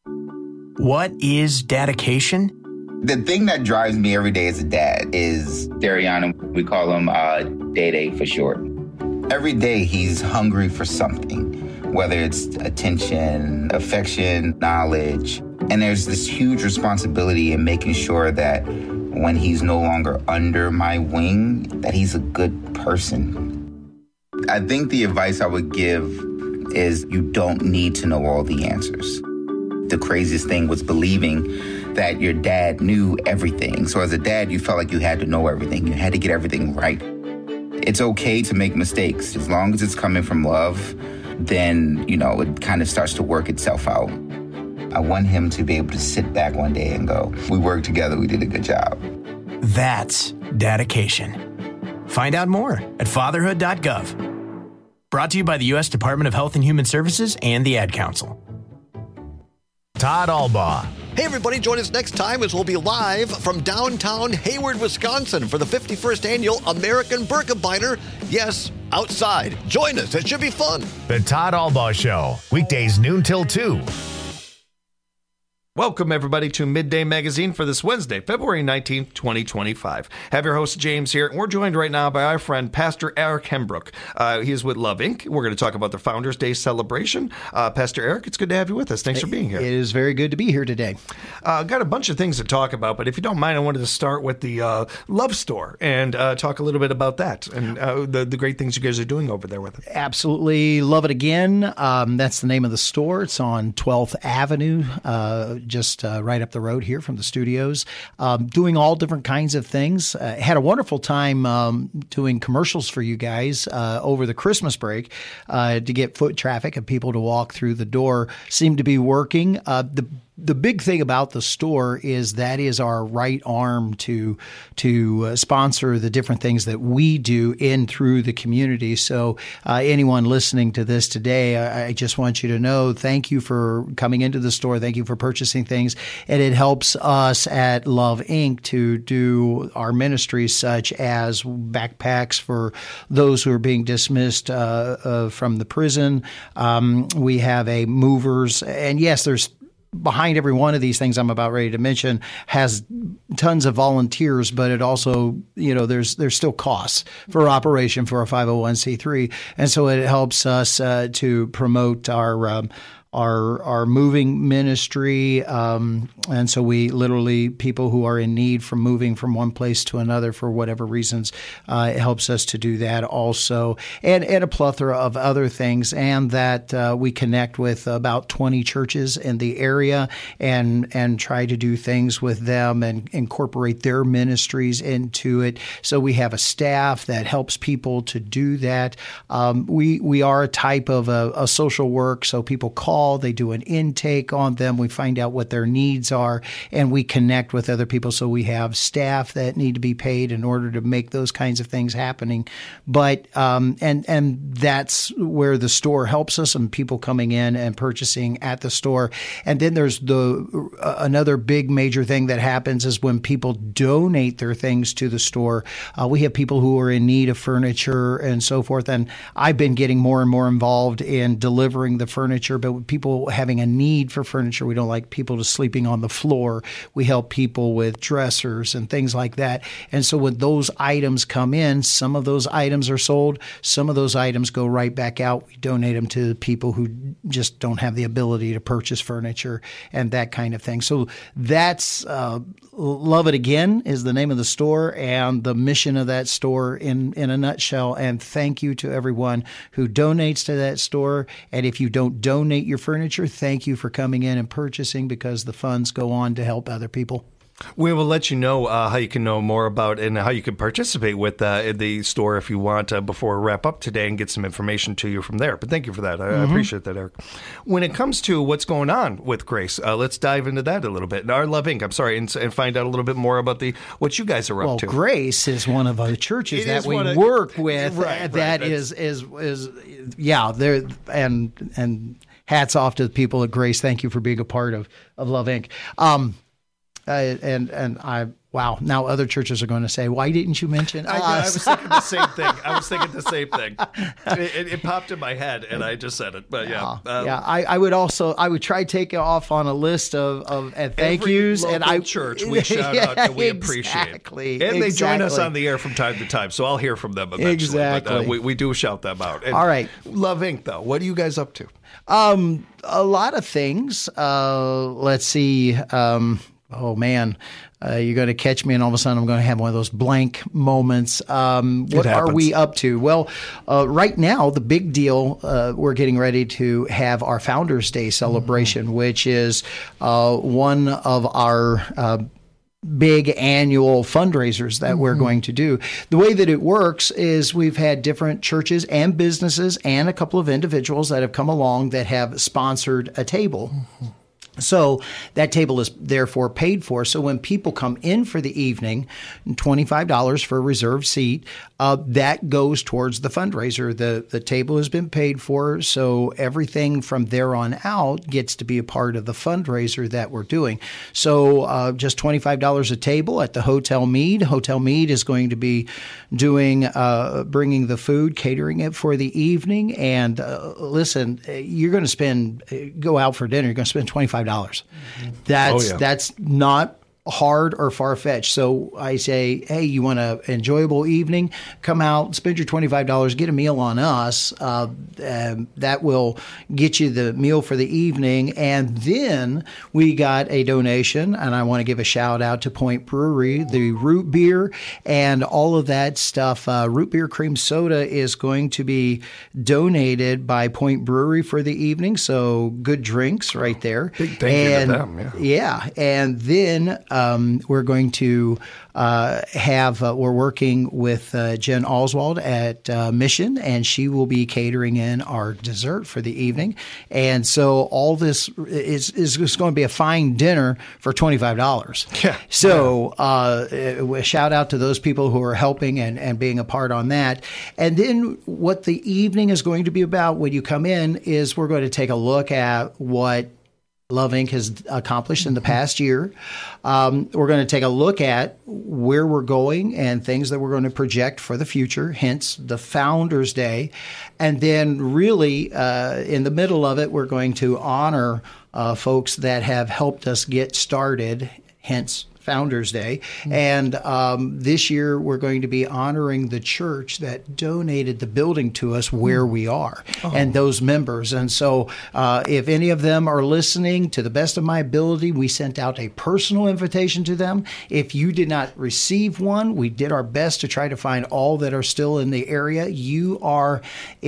What is dedication? The thing that drives me every day as a dad is Dariana. We call him uh, Day-Day for short. Every day he's hungry for something, whether it's attention, affection, knowledge. And there's this huge responsibility in making sure that when he's no longer under my wing, that he's a good person. I think the advice I would give is you don't need to know all the answers. The craziest thing was believing that your dad knew everything. So as a dad, you felt like you had to know everything. You had to get everything right. It's okay to make mistakes. As long as it's coming from love, then, you know, it kind of starts to work itself out. I want him to be able to sit back one day and go, we worked together, we did a good job. That's dedication. Find out more at fatherhood dot gov. Brought to you by the U S Department of Health and Human Services and the Ad Council. Todd Albaugh. Hey, everybody, join us next time as we'll be live from downtown Hayward, Wisconsin for the fifty-first Annual American Birkebeiner. Yes, outside. Join us. It should be fun. The Todd Albaugh Show, weekdays noon till two. Welcome, everybody, to Midday Magazine for this Wednesday, February nineteenth, twenty twenty-five. Have your host, James, here, and we're joined right now by our friend, Pastor Eric Hembrook. Uh, he is with Love Incorporated. We're going to talk about the Founders Day celebration. Uh, Pastor Eric, it's good to have you with us. Thanks for being here. It is very good to be here today. Uh, got a bunch of things to talk about, but if you don't mind, I wanted to start with the uh, Love Store and uh, talk a little bit about that and uh, the, the great things you guys are doing over there with it. Absolutely. Love it again. Um, that's the name of the store. It's on twelfth Avenue, uh, just uh, right up the road here from the studios, um, doing all different kinds of things. Uh, had a wonderful time um, doing commercials for you guys uh, over the Christmas break uh, to get foot traffic and people to walk through the door. Seemed to be working. Uh, the the big thing about the store is that is our right arm to to uh, sponsor the different things that we do in through the community. So uh, anyone listening to this today, I, I just want you to know, thank you for coming into the store. Thank you for purchasing things. And it helps us at Love Incorporated to do our ministries such as backpacks for those who are being dismissed uh, uh, from the prison. Um, we have a movers. And yes, there's behind every one of these things I'm about ready to mention has tons of volunteers, but it also, you know, there's there's still costs for operation for a five oh one c three. And so it helps us uh, to promote our um, our our moving ministry. Um, and so we literally, people who are in need from moving from one place to another for whatever reasons, uh, it helps us to do that also. And, and a plethora of other things. And that uh, we connect with about twenty churches in the area and, and try to do things with them and incorporate their ministries into it. So we have a staff that helps people to do that. Um, we, we are a type of a, a social work. So people call, they do an intake on them. We find out what their needs are, and we connect with other people. So we have staff that need to be paid in order to make those kinds of things happening. But um, and and that's where the store helps us, and people coming in and purchasing at the store. And then there's the uh, another big major thing that happens is when people donate their things to the store. Uh, we have people who are in need of furniture and so forth. And I've been getting more and more involved in delivering the furniture, but people having a need for furniture. We don't like people just sleeping on the floor. We help people with dressers and things like that. And so when those items come in, some of those items are sold. Some of those items go right back out. We donate them to people who just don't have the ability to purchase furniture and that kind of thing. So that's uh, Love It Again is the name of the store and the mission of that store in, in a nutshell. And thank you to everyone who donates to that store. And if you don't donate your furniture, thank you for coming in and purchasing, because the funds go on to help other people. We will let you know uh, how you can know more about and how you can participate with uh, in the store if you want uh, before we wrap up today and get some information to you from there. But thank you for that. I, mm-hmm. I appreciate that, Eric. When it comes to what's going on with Grace, uh, let's dive into that a little bit. Our Love Incorporated, I'm sorry, and, and find out a little bit more about the what you guys are up well, to. Well, Grace is one of the churches it that we of, work with. Right, right, that is, is, is, yeah, there and and hats off to the people at Grace. Thank you for being a part of, of Love Incorporated. Um, Uh, and and I wow now other churches are going to say, why didn't you mention us? I, I was thinking the same thing. I was thinking the same thing. It, it, it popped in my head, and I just said it. But yeah, yeah. Um, yeah I, I would also I would try to take it off on a list of of and thank yous. Local And I church we shout yeah, out and we exactly, appreciate, and they exactly. join us on the air from time to time. So I'll hear from them eventually. Exactly. But, uh, we we do shout them out. And all right, Love Incorporated though. What are you guys up to? Um, a lot of things. Uh, let's see. Um, oh man. Uh, you're going to catch me, and all of a sudden I'm going to have one of those blank moments. Um, what are we up to? Well, uh, right now, the big deal, uh, we're getting ready to have our Founders Day celebration, mm-hmm. which is uh, one of our uh, big annual fundraisers that mm-hmm. we're going to do. The way that it works is we've had different churches and businesses and a couple of individuals that have come along that have sponsored a table. Mm-hmm. So that table is therefore paid for. So when people come in for the evening, twenty-five dollars for a reserved seat, uh, that goes towards the fundraiser. The the table has been paid for, so everything from there on out gets to be a part of the fundraiser that we're doing. So uh, just twenty-five dollars a table at the Hotel Mead. Hotel Mead is going to be doing, uh, bringing the food, catering it for the evening. And uh, listen, you're going to spend, go out for dinner, you're going to spend twenty-five dollars. That's, oh, yeah. that's not hard or far-fetched. So I say, hey, you want an enjoyable evening? Come out, spend your twenty-five dollars, get a meal on us. Uh, um, that will get you the meal for the evening. And then we got a donation, and I want to give a shout out to Point Brewery, the root beer and all of that stuff. Uh, root beer cream soda is going to be donated by Point Brewery for the evening. So good drinks right there. Big thank and, you to them. Yeah. Yeah. And then uh, um, we're going to uh, have, uh, we're working with uh, Jen Oswald at uh, Mission, and she will be catering in our dessert for the evening. And so all this is, is, is going to be a fine dinner for twenty-five dollars. Yeah. So uh, a shout out to those people who are helping and, and being a part on that. And then what the evening is going to be about when you come in is we're going to take a look at what Love Incorporated has accomplished in the past year. Um, we're going to take a look at where we're going and things that we're going to project for the future, hence the Founders Day. And then really uh, in the middle of it, we're going to honor uh, folks that have helped us get started, hence Founders Day. Mm-hmm. And um, this year, we're going to be honoring the church that donated the building to us where we are oh. and those members. And so uh, if any of them are listening, to the best of my ability, we sent out a personal invitation to them. If you did not receive one, we did our best to try to find all that are still in the area. You are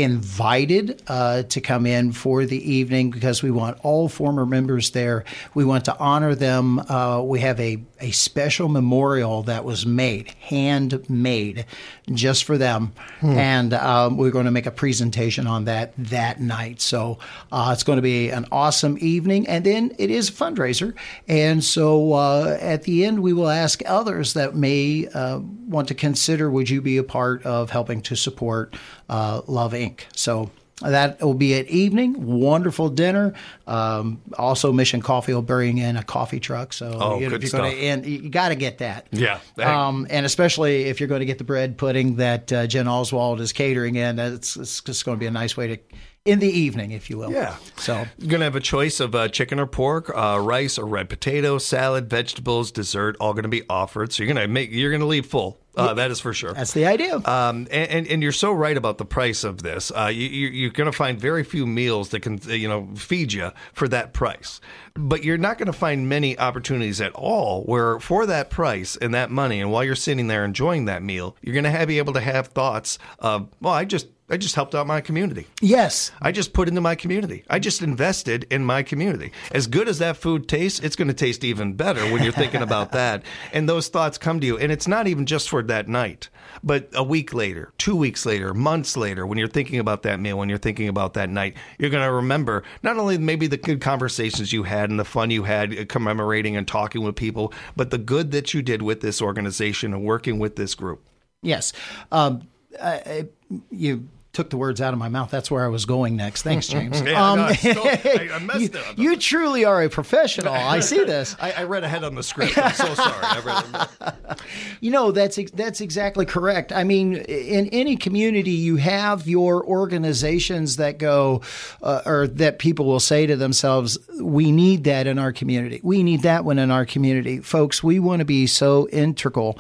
invited uh, to come in for the evening because we want all former members there. We want to honor them. Uh, we have a a special memorial that was made, handmade, just for them. Hmm. And um, we're going to make a presentation on that that night. So uh, it's going to be an awesome evening. And then it is a fundraiser. And so uh, at the end, we will ask others that may uh, want to consider, would you be a part of helping to support uh, Love Incorporated? So that will be at evening. Wonderful dinner. Um, also, Mission Coffee will bring in a coffee truck. So oh, you know, good if you're stuff. Gonna, and you got to get that. Yeah. Um, and especially if you're going to get the bread pudding that uh, Jen Oswald is catering in, it's, it's just going to be a nice way to in the evening, if you will. Yeah. So you're going to have a choice of uh, chicken or pork, uh, rice or red potato, salad, vegetables, dessert, all going to be offered. So you're going to make you're going to leave full. Uh, yeah, that is for sure. That's the idea. Um, and, and and you're so right about the price of this. Uh, you, you're going to find very few meals that can you know feed you for that price. But you're not going to find many opportunities at all where for that price and that money, and while you're sitting there enjoying that meal, you're going to have, be able to have thoughts of, well, I just I just helped out my community. Yes. I just put into my community. I just invested in my community. As good as that food tastes, it's going to taste even better when you're thinking about that. And those thoughts come to you. And it's not even just for that night, but a week later, two weeks later, months later, when you're thinking about that meal, when you're thinking about that night, you're going to remember not only maybe the good conversations you had and the fun you had commemorating and talking with people, but the good that you did with this organization and working with this group. Yes. Um, I, you took the words out of my mouth. That's where I was going next. Thanks, James. yeah, um, no, I, still, I, I messed you, it up. You truly are a professional. I see this. I, I read ahead on the script. I'm so sorry. I read you know, that's that's exactly correct. I mean, in any community, you have your organizations that go, uh, or that people will say to themselves, we need that in our community. We need that one in our community. Folks, we want to be so integral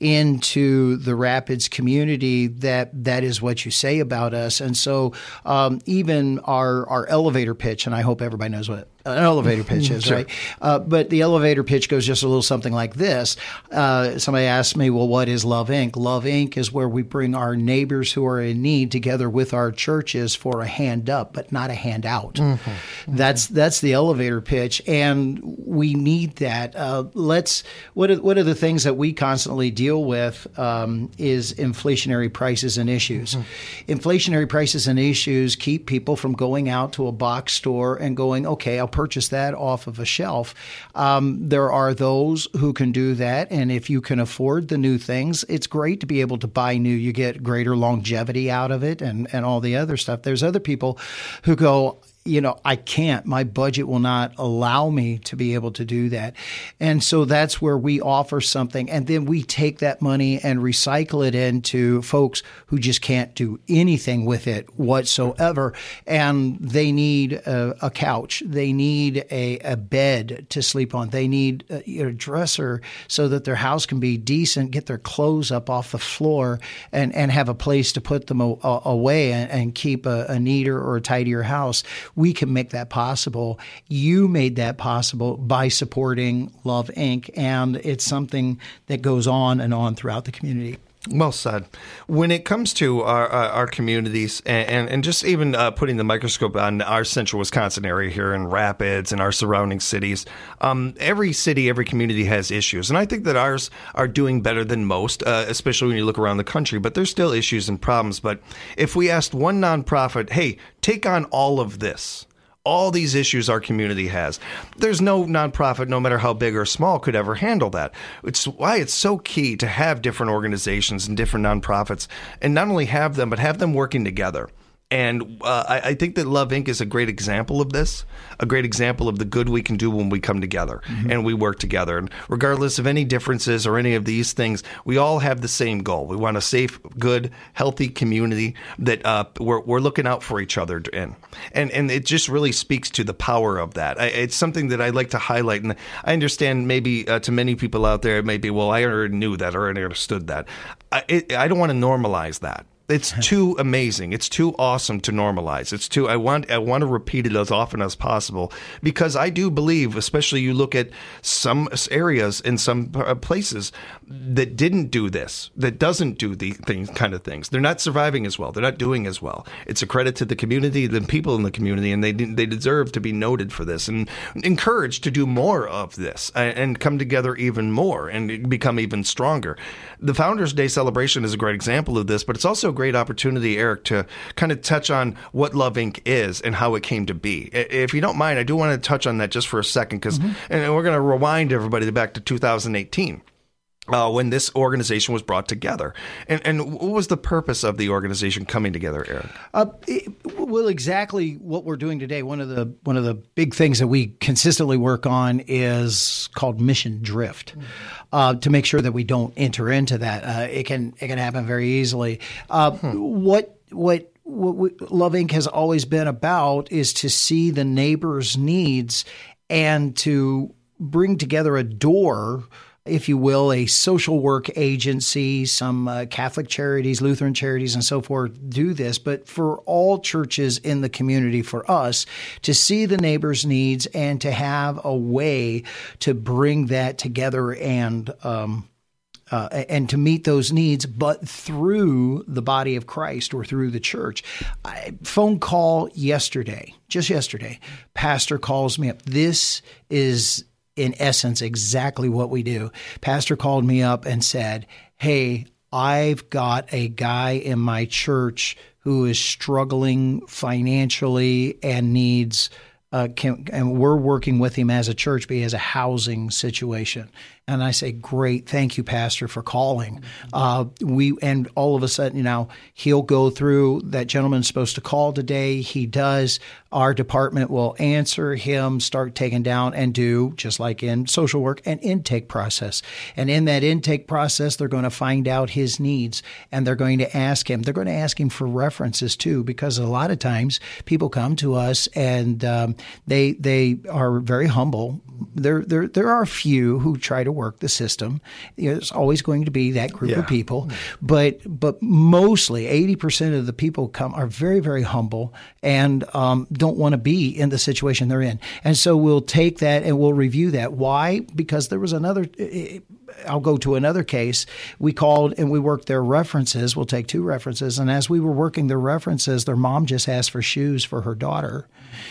into the Rapids community that that is what you say about us. And so um, even our our elevator pitch, and I hope everybody knows what an elevator pitch is, sure. right? Uh, but the elevator pitch goes just a little something like this. Uh, somebody asked me, well, what is Love Incorporated? Love Incorporated is where we bring our neighbors who are in need together with our churches for a hand up, but not a hand out. Mm-hmm. Mm-hmm. That's that's the elevator pitch, and we need that. Uh, let's what are, what are the things that we constantly deal with um, is inflationary prices and issues. Mm-hmm. Inflationary prices and issues keep people from going out to a box store and going, okay, I'll purchase that off of a shelf. Um, there are those who can do that, and if you can afford the new things, it's great to be able to buy new. You get greater longevity out of it and, and all the other stuff. There's other people who go, you know, I can't. My budget will not allow me to be able to do that. And so that's where we offer something. And then we take that money and recycle it into folks who just can't do anything with it whatsoever. And they need a, a couch. They need a, a bed to sleep on. They need a, a dresser so that their house can be decent, get their clothes up off the floor, and, and have a place to put them a, a, away and, and keep a, a neater or a tidier house. We can make that possible. You made that possible by supporting Love Incorporated, and it's something that goes on and on throughout the community. Well said. When it comes to our uh, our communities and, and, and just even uh, putting the microscope on our central Wisconsin area here in Rapids and our surrounding cities, um, every city, every community has issues. And I think that ours are doing better than most, uh, especially when you look around the country. But there's still issues and problems. But if we asked one nonprofit, hey, take on all of this, all these issues our community has, there's no nonprofit, no matter how big or small, could ever handle that. It's why it's so key to have different organizations and different nonprofits, and not only have them, but have them working together. And uh, I, I think that Love Incorporated is a great example of this, a great example of the good we can do when we come together mm-hmm. and we work together. And regardless of any differences or any of these things, we all have the same goal. We want a safe, good, healthy community that uh, we're, we're looking out for each other in. And and it just really speaks to the power of that. I, it's something that I like to highlight. And I understand maybe uh, to many people out there, it may be, well, I already knew that or I understood that. I, it, I don't want to normalize that. It's too amazing. It's too awesome to normalize. It's too, I want, I want to repeat it as often as possible, because I do believe, especially you look at some areas in some places that didn't do this, that doesn't do the things, kind of things. They're not surviving as well. They're not doing as well. It's a credit to the community, the people in the community, and they they deserve to be noted for this and encouraged to do more of this and come together even more and become even stronger. The Founders Day celebration is a great example of this, but it's also a great opportunity, Eric, to kind of touch on what Love Incorporated is and how it came to be. If you don't mind, I do want to touch on that just for a second, because mm-hmm. and we're going to rewind everybody back to two thousand eighteen. Uh, when this organization was brought together. And, and what was the purpose of the organization coming together, Eric? Uh, it, well, exactly what we're doing today. One of the one of the big things that we consistently work on is called mission drift, uh, to make sure that we don't enter into that. Uh, it can it can happen very easily. Uh, hmm. What what what we, Love Incorporated has always been about is to see the neighbor's needs and to bring together a door, if you will, a social work agency. Some uh, Catholic charities, Lutheran charities, and so forth do this. But for all churches in the community, for us to see the neighbor's needs and to have a way to bring that together and um, uh, and to meet those needs, but through the body of Christ or through the church. I, phone call yesterday, just yesterday, pastor calls me up. This is in essence exactly what we do. Pastor called me up and said, hey, I've got a guy in my church who is struggling financially and needs uh, can, and we're working with him as a church, but he has a housing situation. And I say, great, thank you, Pastor, for calling. Uh, we and all of a sudden, you know, he'll go through. That gentleman's supposed to call today. He does. Our department will answer him, start taking down, and do, just like in social work, an intake process. And in that intake process, they're going to find out his needs, and they're going to ask him. They're going to ask him for references too, because a lot of times people come to us and um, they they are very humble. There there there are a few who try to work the system. There's always going to be that group yeah. of people, but but mostly eighty percent of the people come are very, very humble and um, don't want to be in the situation they're in. And so we'll take that and we'll review that. Why? Because there was another, I'll go to another case. We called and we worked their references. We'll take two references. And as we were working their references, their mom just asked for shoes for her daughter.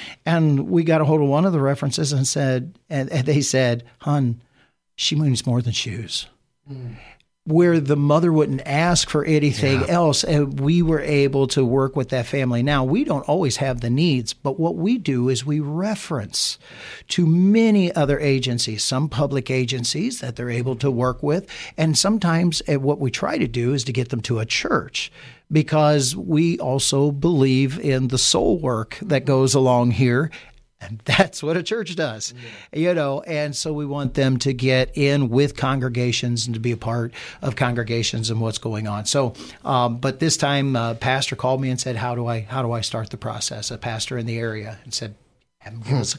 And we got a hold of one of the references and said, and, and they said, hon, she needs more than shoes. Mm. Where the mother wouldn't ask for anything yeah. else, and we were able to work with that family. Now, we don't always have the needs, but what we do is we reference to many other agencies, some public agencies that they're able to work with, and sometimes uh, what we try to do is to get them to a church, because we also believe in the soul work that goes along here. And that's what a church does, yeah. you know, and so we want them to get in with congregations and to be a part of congregations and what's going on. So, um, but this time, uh, pastor called me and said, how do I, how do I start the process? A pastor in the area, and said, have him give hmm. us a call.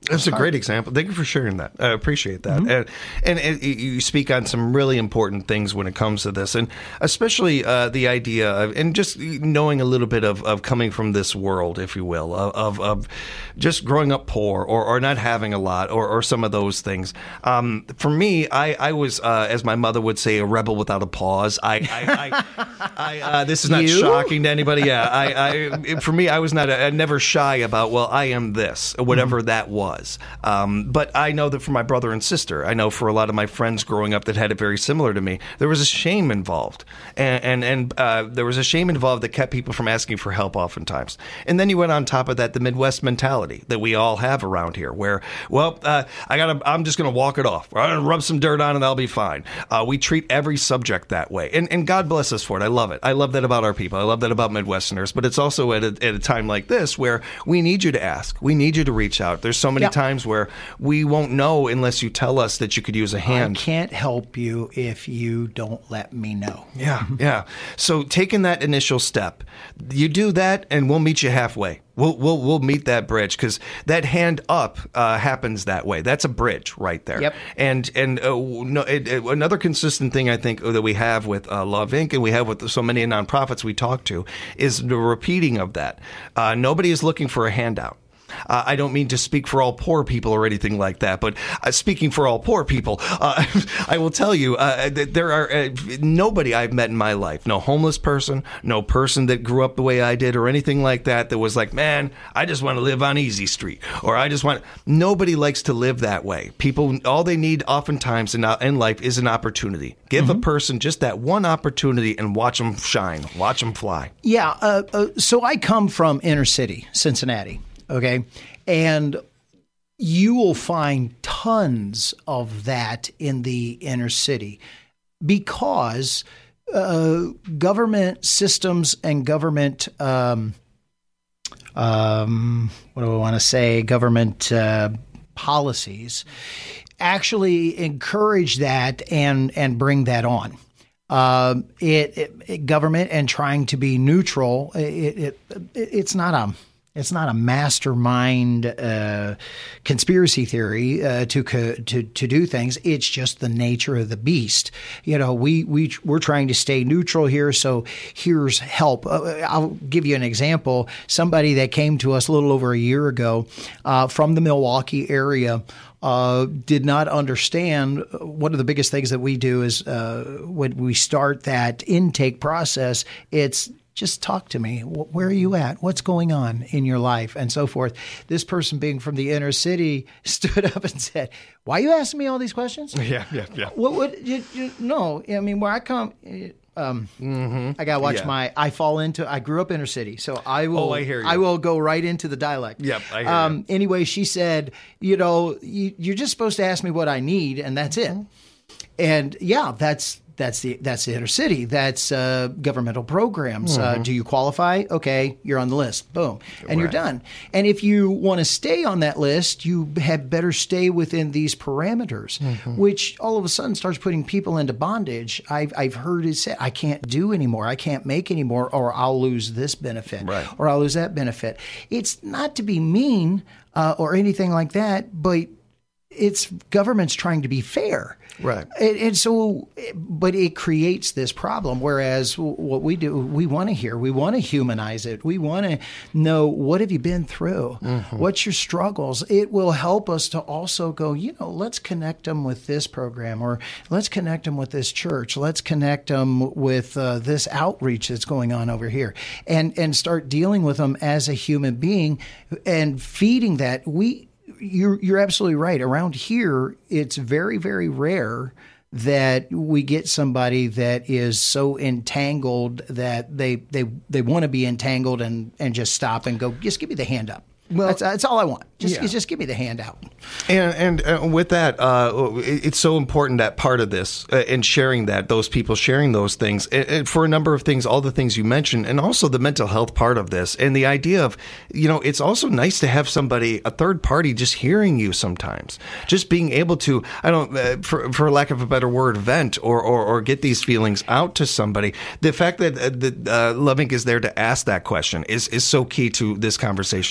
That's a great example. Thank you for sharing that. I appreciate that. Mm-hmm. And, and and you speak on some really important things when it comes to this, and especially uh, the idea of, and just knowing a little bit of, of coming from this world, if you will, of, of, of just growing up poor or, or not having a lot or, or some of those things. Um, for me, I, I was, uh, as my mother would say, a rebel without a pause. I, I, I, I uh, this is not You? shocking to anybody. Yeah, I, I, for me, I was not, a, never shy about, well, I am this, whatever mm-hmm. that was. Um, but I know that for my brother and sister, I know for a lot of my friends growing up that had it very similar to me, there was a shame involved. And and, and uh, there was a shame involved that kept people from asking for help oftentimes. And then you went on top of that, the Midwest mentality that we all have around here where, well, uh, I gotta, I'm just going to walk it off. I'm going to rub some dirt on and I'll be fine. Uh, we treat every subject that way. And, and God bless us for it. I love it. I love that about our people. I love that about Midwesterners. But it's also at a, at a time like this where we need you to ask. We need you to reach out. There's so many Yep. times where we won't know unless you tell us that you could use a hand. I can't help you if you don't let me know. Yeah, yeah. So taking that initial step, you do that, and we'll meet you halfway. We'll we'll we'll meet that bridge because that hand up uh, happens that way. That's a bridge right there. Yep. And and uh, no, it, it, another consistent thing I think that we have with uh, Love Incorporated and we have with so many nonprofits we talk to is the repeating of that. Uh, nobody is looking for a handout. Uh, I don't mean to speak for all poor people or anything like that, but uh, speaking for all poor people, uh, I will tell you uh, that there are uh, nobody I've met in my life, no homeless person, no person that grew up the way I did or anything like that, that was like, man, I just want to live on Easy Street, or I just want. Nobody likes to live that way. People, all they need oftentimes in, in life is an opportunity. Give mm-hmm. a person just that one opportunity and watch them shine, watch them fly. Yeah. Uh, uh, so I come from inner city, Cincinnati. Okay. And you will find tons of that in the inner city because uh, government systems and government, um, um, what do I want to say, government uh, policies actually encourage that and, and bring that on. Uh, it, it, it government and trying to be neutral, it, it, it it's not a It's not a mastermind uh, conspiracy theory uh, to, co- to to do things. It's just the nature of the beast. You know, we we we're trying to stay neutral here. So here's help. Uh, I'll give you an example. Somebody that came to us a little over a year ago uh, from the Milwaukee area. Uh, did not understand one of the biggest things that we do is uh, when we start that intake process, it's just talk to me. Where are you at? What's going on in your life? And so forth. This person being from the inner city stood up and said, why are you asking me all these questions? Yeah, yeah, yeah. What would you, you no, I mean, where I come, um, mm-hmm. I got to watch yeah. my, I fall into, I grew up inner city. So I will, oh, I hear you. I will go right into the dialect. Yep, I hear um, you. Anyway, she said, you know, you, you're just supposed to ask me what I need and that's it. And yeah, that's, That's the that's the inner city. That's uh, governmental programs. Mm-hmm. Uh, do you qualify? Okay, you're on the list. Boom, and right. you're done. And if you want to stay on that list, you had better stay within these parameters, mm-hmm. which all of a sudden starts putting people into bondage. I've I've heard it said, I can't do anymore. I can't make anymore, or I'll lose this benefit, right. or I'll lose that benefit. It's not to be mean uh, or anything like that, but it's government's trying to be fair. Right. And, and so, but it creates this problem. Whereas what we do, we want to hear, we want to humanize it. We want to know, what have you been through? Mm-hmm. What's your struggles? It will help us to also go, you know, let's connect them with this program, or let's connect them with this church. Let's connect them with uh, this outreach that's going on over here, and, and start dealing with them as a human being and feeding that. We, You're you're absolutely right. Around here, it's very, very rare that we get somebody that is so entangled that they they, they want to be entangled and, and just stop and go, just give me the hand up. Well, that's, that's all I want. Just, yeah. just give me the handout. And and uh, with that, uh, it, it's so important that part of this uh, and sharing that, those people sharing those things and, and for a number of things, all the things you mentioned, and also the mental health part of this, and the idea of, you know, it's also nice to have somebody, a third party, just hearing you sometimes, just being able to, I don't, uh, for for lack of a better word, vent or or, or get these feelings out to somebody. The fact that uh, the uh, Love Incorporated is there to ask that question is is so key to this conversation too. A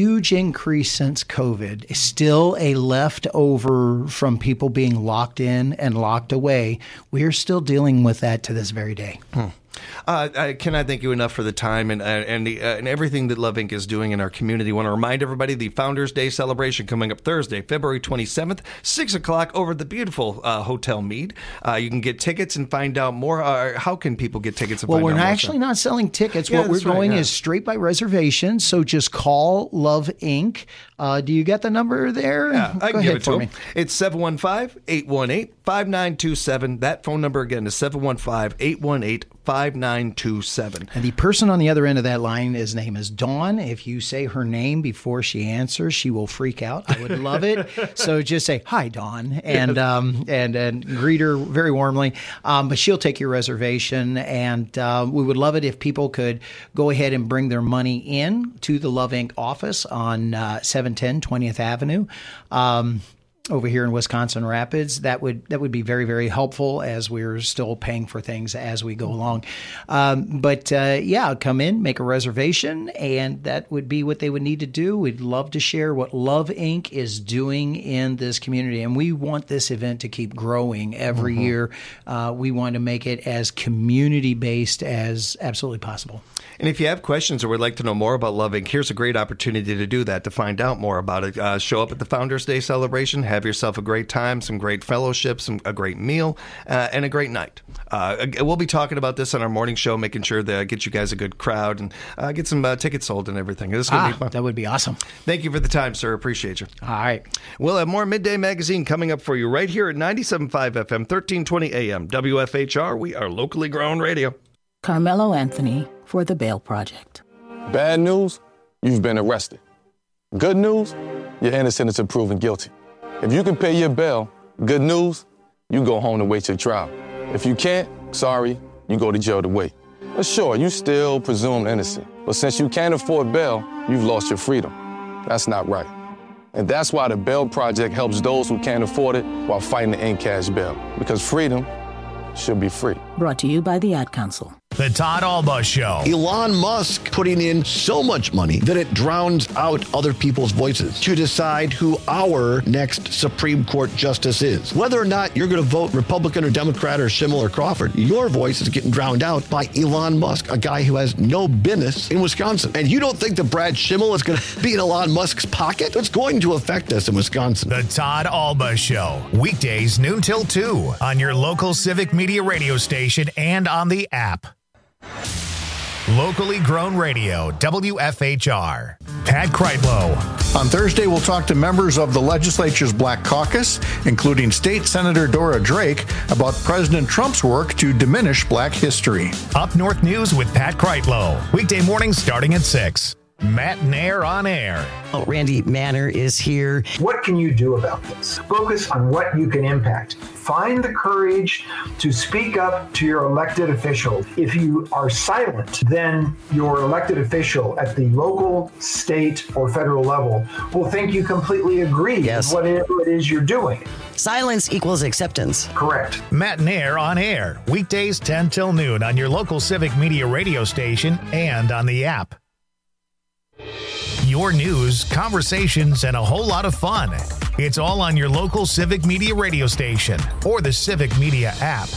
huge increase since COVID. Still a leftover from people being locked in and locked away. We are still dealing with that to this very day. Hmm. Uh, I cannot thank you enough for the time and uh, and, the, uh, and everything that Love Incorporated is doing in our community. I want to remind everybody the Founders Day celebration coming up Thursday, February twenty-seventh, six o'clock over at the beautiful uh, Hotel Mead. Uh, you can get tickets and find out more. Uh, how can people get tickets and well, find we're out not more? actually not selling tickets. Yeah, what we're that's right, going yeah. is straight by reservation. So just call Love Incorporated. Uh, do you get the number there? Yeah, I Go can give ahead it to for them. me. It's seven one five, eight one eight, five nine two seven. That phone number again is seven one five, eight one eight, five nine two seven. And the person on the other end of that line, his name is Dawn. If you say her name before she answers, she will freak out. I would love it. So just say, hi, Dawn, and Yes. um, and, and greet her very warmly. Um, but she'll take your reservation, and uh, we would love it if people could go ahead and bring their money in to the Love Incorporated office on uh, seven ten twentieth Avenue. Um, over here in Wisconsin Rapids, that would that would be very, very helpful as we're still paying for things as we go along. Um, but uh, yeah, come in, make a reservation, and that would be what they would need to do. We'd love to share what Love Incorporated is doing in this community, and we want this event to keep growing every Mhm. year. Uh, we want to make it as community-based as absolutely possible. And if you have questions or would like to know more about Love Incorporated, here's a great opportunity to do that, to find out more about it. Uh, show up at the Founders Day celebration, have yourself a great time, some great fellowship, some, a great meal, uh, and a great night. Uh, we'll be talking about this on our morning show, making sure to get you guys a good crowd and uh, get some uh, tickets sold and everything. This is going to Ah, be fun. That would be awesome. Thank you for the time, sir. Appreciate you. All right. We'll have more Midday Magazine coming up for you right here at ninety-seven point five F M, thirteen twenty A M, W F H R. We are locally grown radio. Carmelo Anthony for the Bail Project. Bad news, you've been arrested. Good news, you're innocent until proven guilty. If you can pay your bail, good news, you go home to wait your trial. If you can't, sorry, you go to jail to wait. But sure, you still presumed innocent. But since you can't afford bail, you've lost your freedom. That's not right. And that's why the Bail Project helps those who can't afford it while fighting to end cash bail. Because freedom should be free. Brought to you by the Ad Council. The Todd Alba Show. Elon Musk putting in so much money that it drowns out other people's voices to decide who our next Supreme Court justice is. Whether or not you're going to vote Republican or Democrat or Schimmel or Crawford, your voice is getting drowned out by Elon Musk, a guy who has no business in Wisconsin. And you don't think that Brad Schimmel is going to be in Elon Musk's pocket? It's going to affect us in Wisconsin. The Todd Alba Show. Weekdays noon till two on your local Civic Media radio station and on the app. Locally grown radio, W F H R. Pat Kreitlow. On Thursday, we'll talk to members of the legislature's Black Caucus, including State Senator Dora Drake, about President Trump's work to diminish Black history. Up North News with Pat Kreitlow. Weekday mornings starting at six. Matt Nair on air. Oh, Randy Manor is here. What can you do about this? Focus on what you can impact. Find the courage to speak up to your elected official. If you are silent, then your elected official at the local, state, or federal level will think you completely agree Yes. with whatever it is you're doing. Silence equals acceptance. Correct. Matt Nair on air. Weekdays ten till noon on your local Civic Media radio station and on the app. Your news, conversations, and a whole lot of fun. It's all on your local Civic Media radio station or the Civic Media app.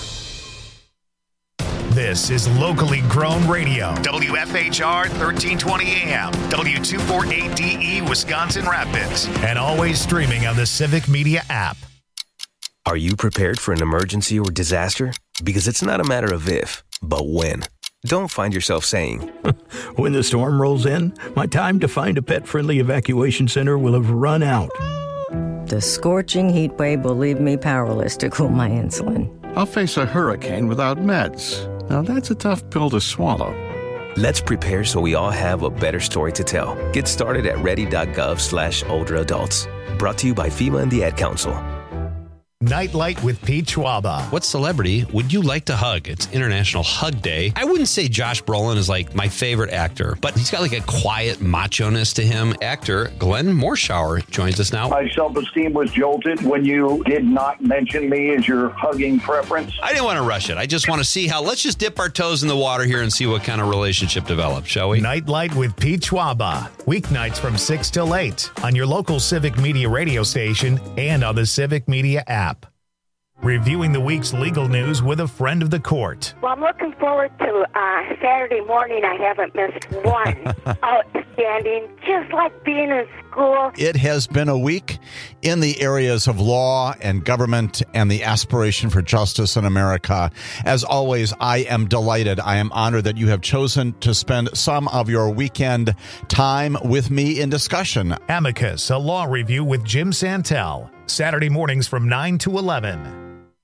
This is locally grown radio. W F H R thirteen twenty A M, W two forty-eight D E Wisconsin Rapids, and always streaming on the Civic Media app. Are you prepared for an emergency or disaster? Because it's not a matter of if, but when. Don't find yourself saying, when the storm rolls in, my time to find a pet-friendly evacuation center will have run out. The scorching heat wave will leave me powerless to cool my insulin. I'll face a hurricane without meds. Now that's a tough pill to swallow. let's prepare so we all have a better story to tell. Get started at ready.gov slash older adults. Brought to you by FEMA and the Ad Council. Nightlight with Pete Schwaba. What celebrity would you like to hug? It's International Hug Day. I wouldn't say Josh Brolin is like my favorite actor, but he's got like a quiet macho-ness to him. Actor Glenn Morshower joins us now. My self-esteem was jolted when you did not mention me as your hugging preference. I didn't want to rush it. I just want to see how, let's just dip our toes in the water here and see what kind of relationship develops, shall we? Nightlight with Pete Schwaba. Weeknights from six till eight on your local Civic Media radio station and on the Civic Media app. Reviewing the week's legal news with a friend of the court. Well, I'm looking forward to uh, Saturday morning. I haven't missed one. Outstanding, just like being in school. It has been a week in the areas of law and government and the aspiration for justice in America. As always, I am delighted. I am honored that you have chosen to spend some of your weekend time with me in discussion. Amicus, a law review with Jim Santel. Saturday mornings from nine to eleven.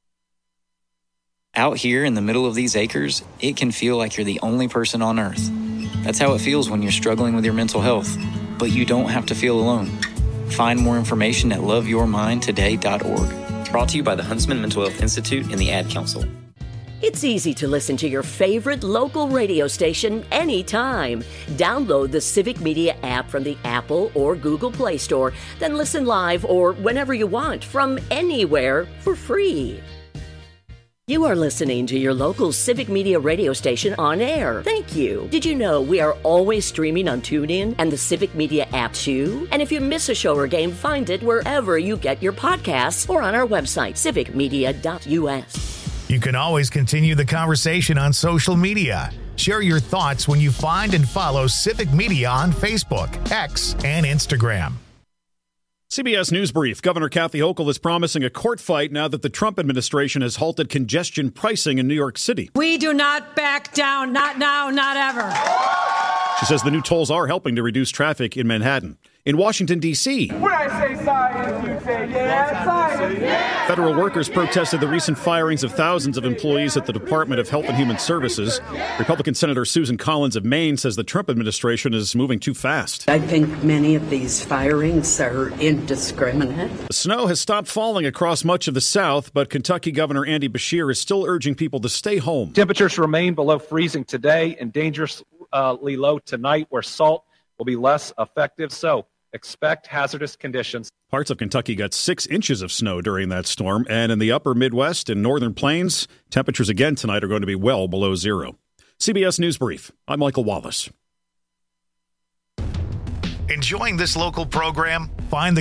Out here in the middle of these acres, it can feel like you're the only person on earth. That's how it feels when you're struggling with your mental health. But you don't have to feel alone. Find more information at love your mind today dot org. Brought to you by the Huntsman Mental Health Institute and the Ad Council. It's easy to listen to your favorite local radio station anytime. Download the Civic Media app from the Apple or Google Play Store, then listen live or whenever you want from anywhere for free. You are listening to your local Civic Media radio station on air. Thank you. Did you know we are always streaming on TuneIn and the Civic Media app too? And if you miss a show or game, find it wherever you get your podcasts or on our website, civic media dot u s. You can always continue the conversation on social media. Share your thoughts when you find and follow Civic Media on Facebook, X, and Instagram. C B S News Brief. Governor Kathy Hochul is promising a court fight now that the Trump administration has halted congestion pricing in New York City. We do not back down. Not now, not ever. She says the new tolls are helping to reduce traffic in Manhattan. In Washington, D C, when I say science, you say yeah, science. Yeah. Federal workers protested the recent firings of thousands of employees at the Department of Health and Human Services. Republican Senator Susan Collins of Maine says the Trump administration is moving too fast. I think many of these firings are indiscriminate. The snow has stopped falling across much of the South, but Kentucky Governor Andy Beshear is still urging people to stay home. Temperatures remain below freezing today and dangerously low tonight, where salt will be less effective. So expect hazardous conditions. Parts of Kentucky got six inches of snow during that storm, and in the upper Midwest and northern plains, temperatures again tonight are going to be well below zero. C B S News Brief. I'm Michael Wallace. Enjoying this local program? Find the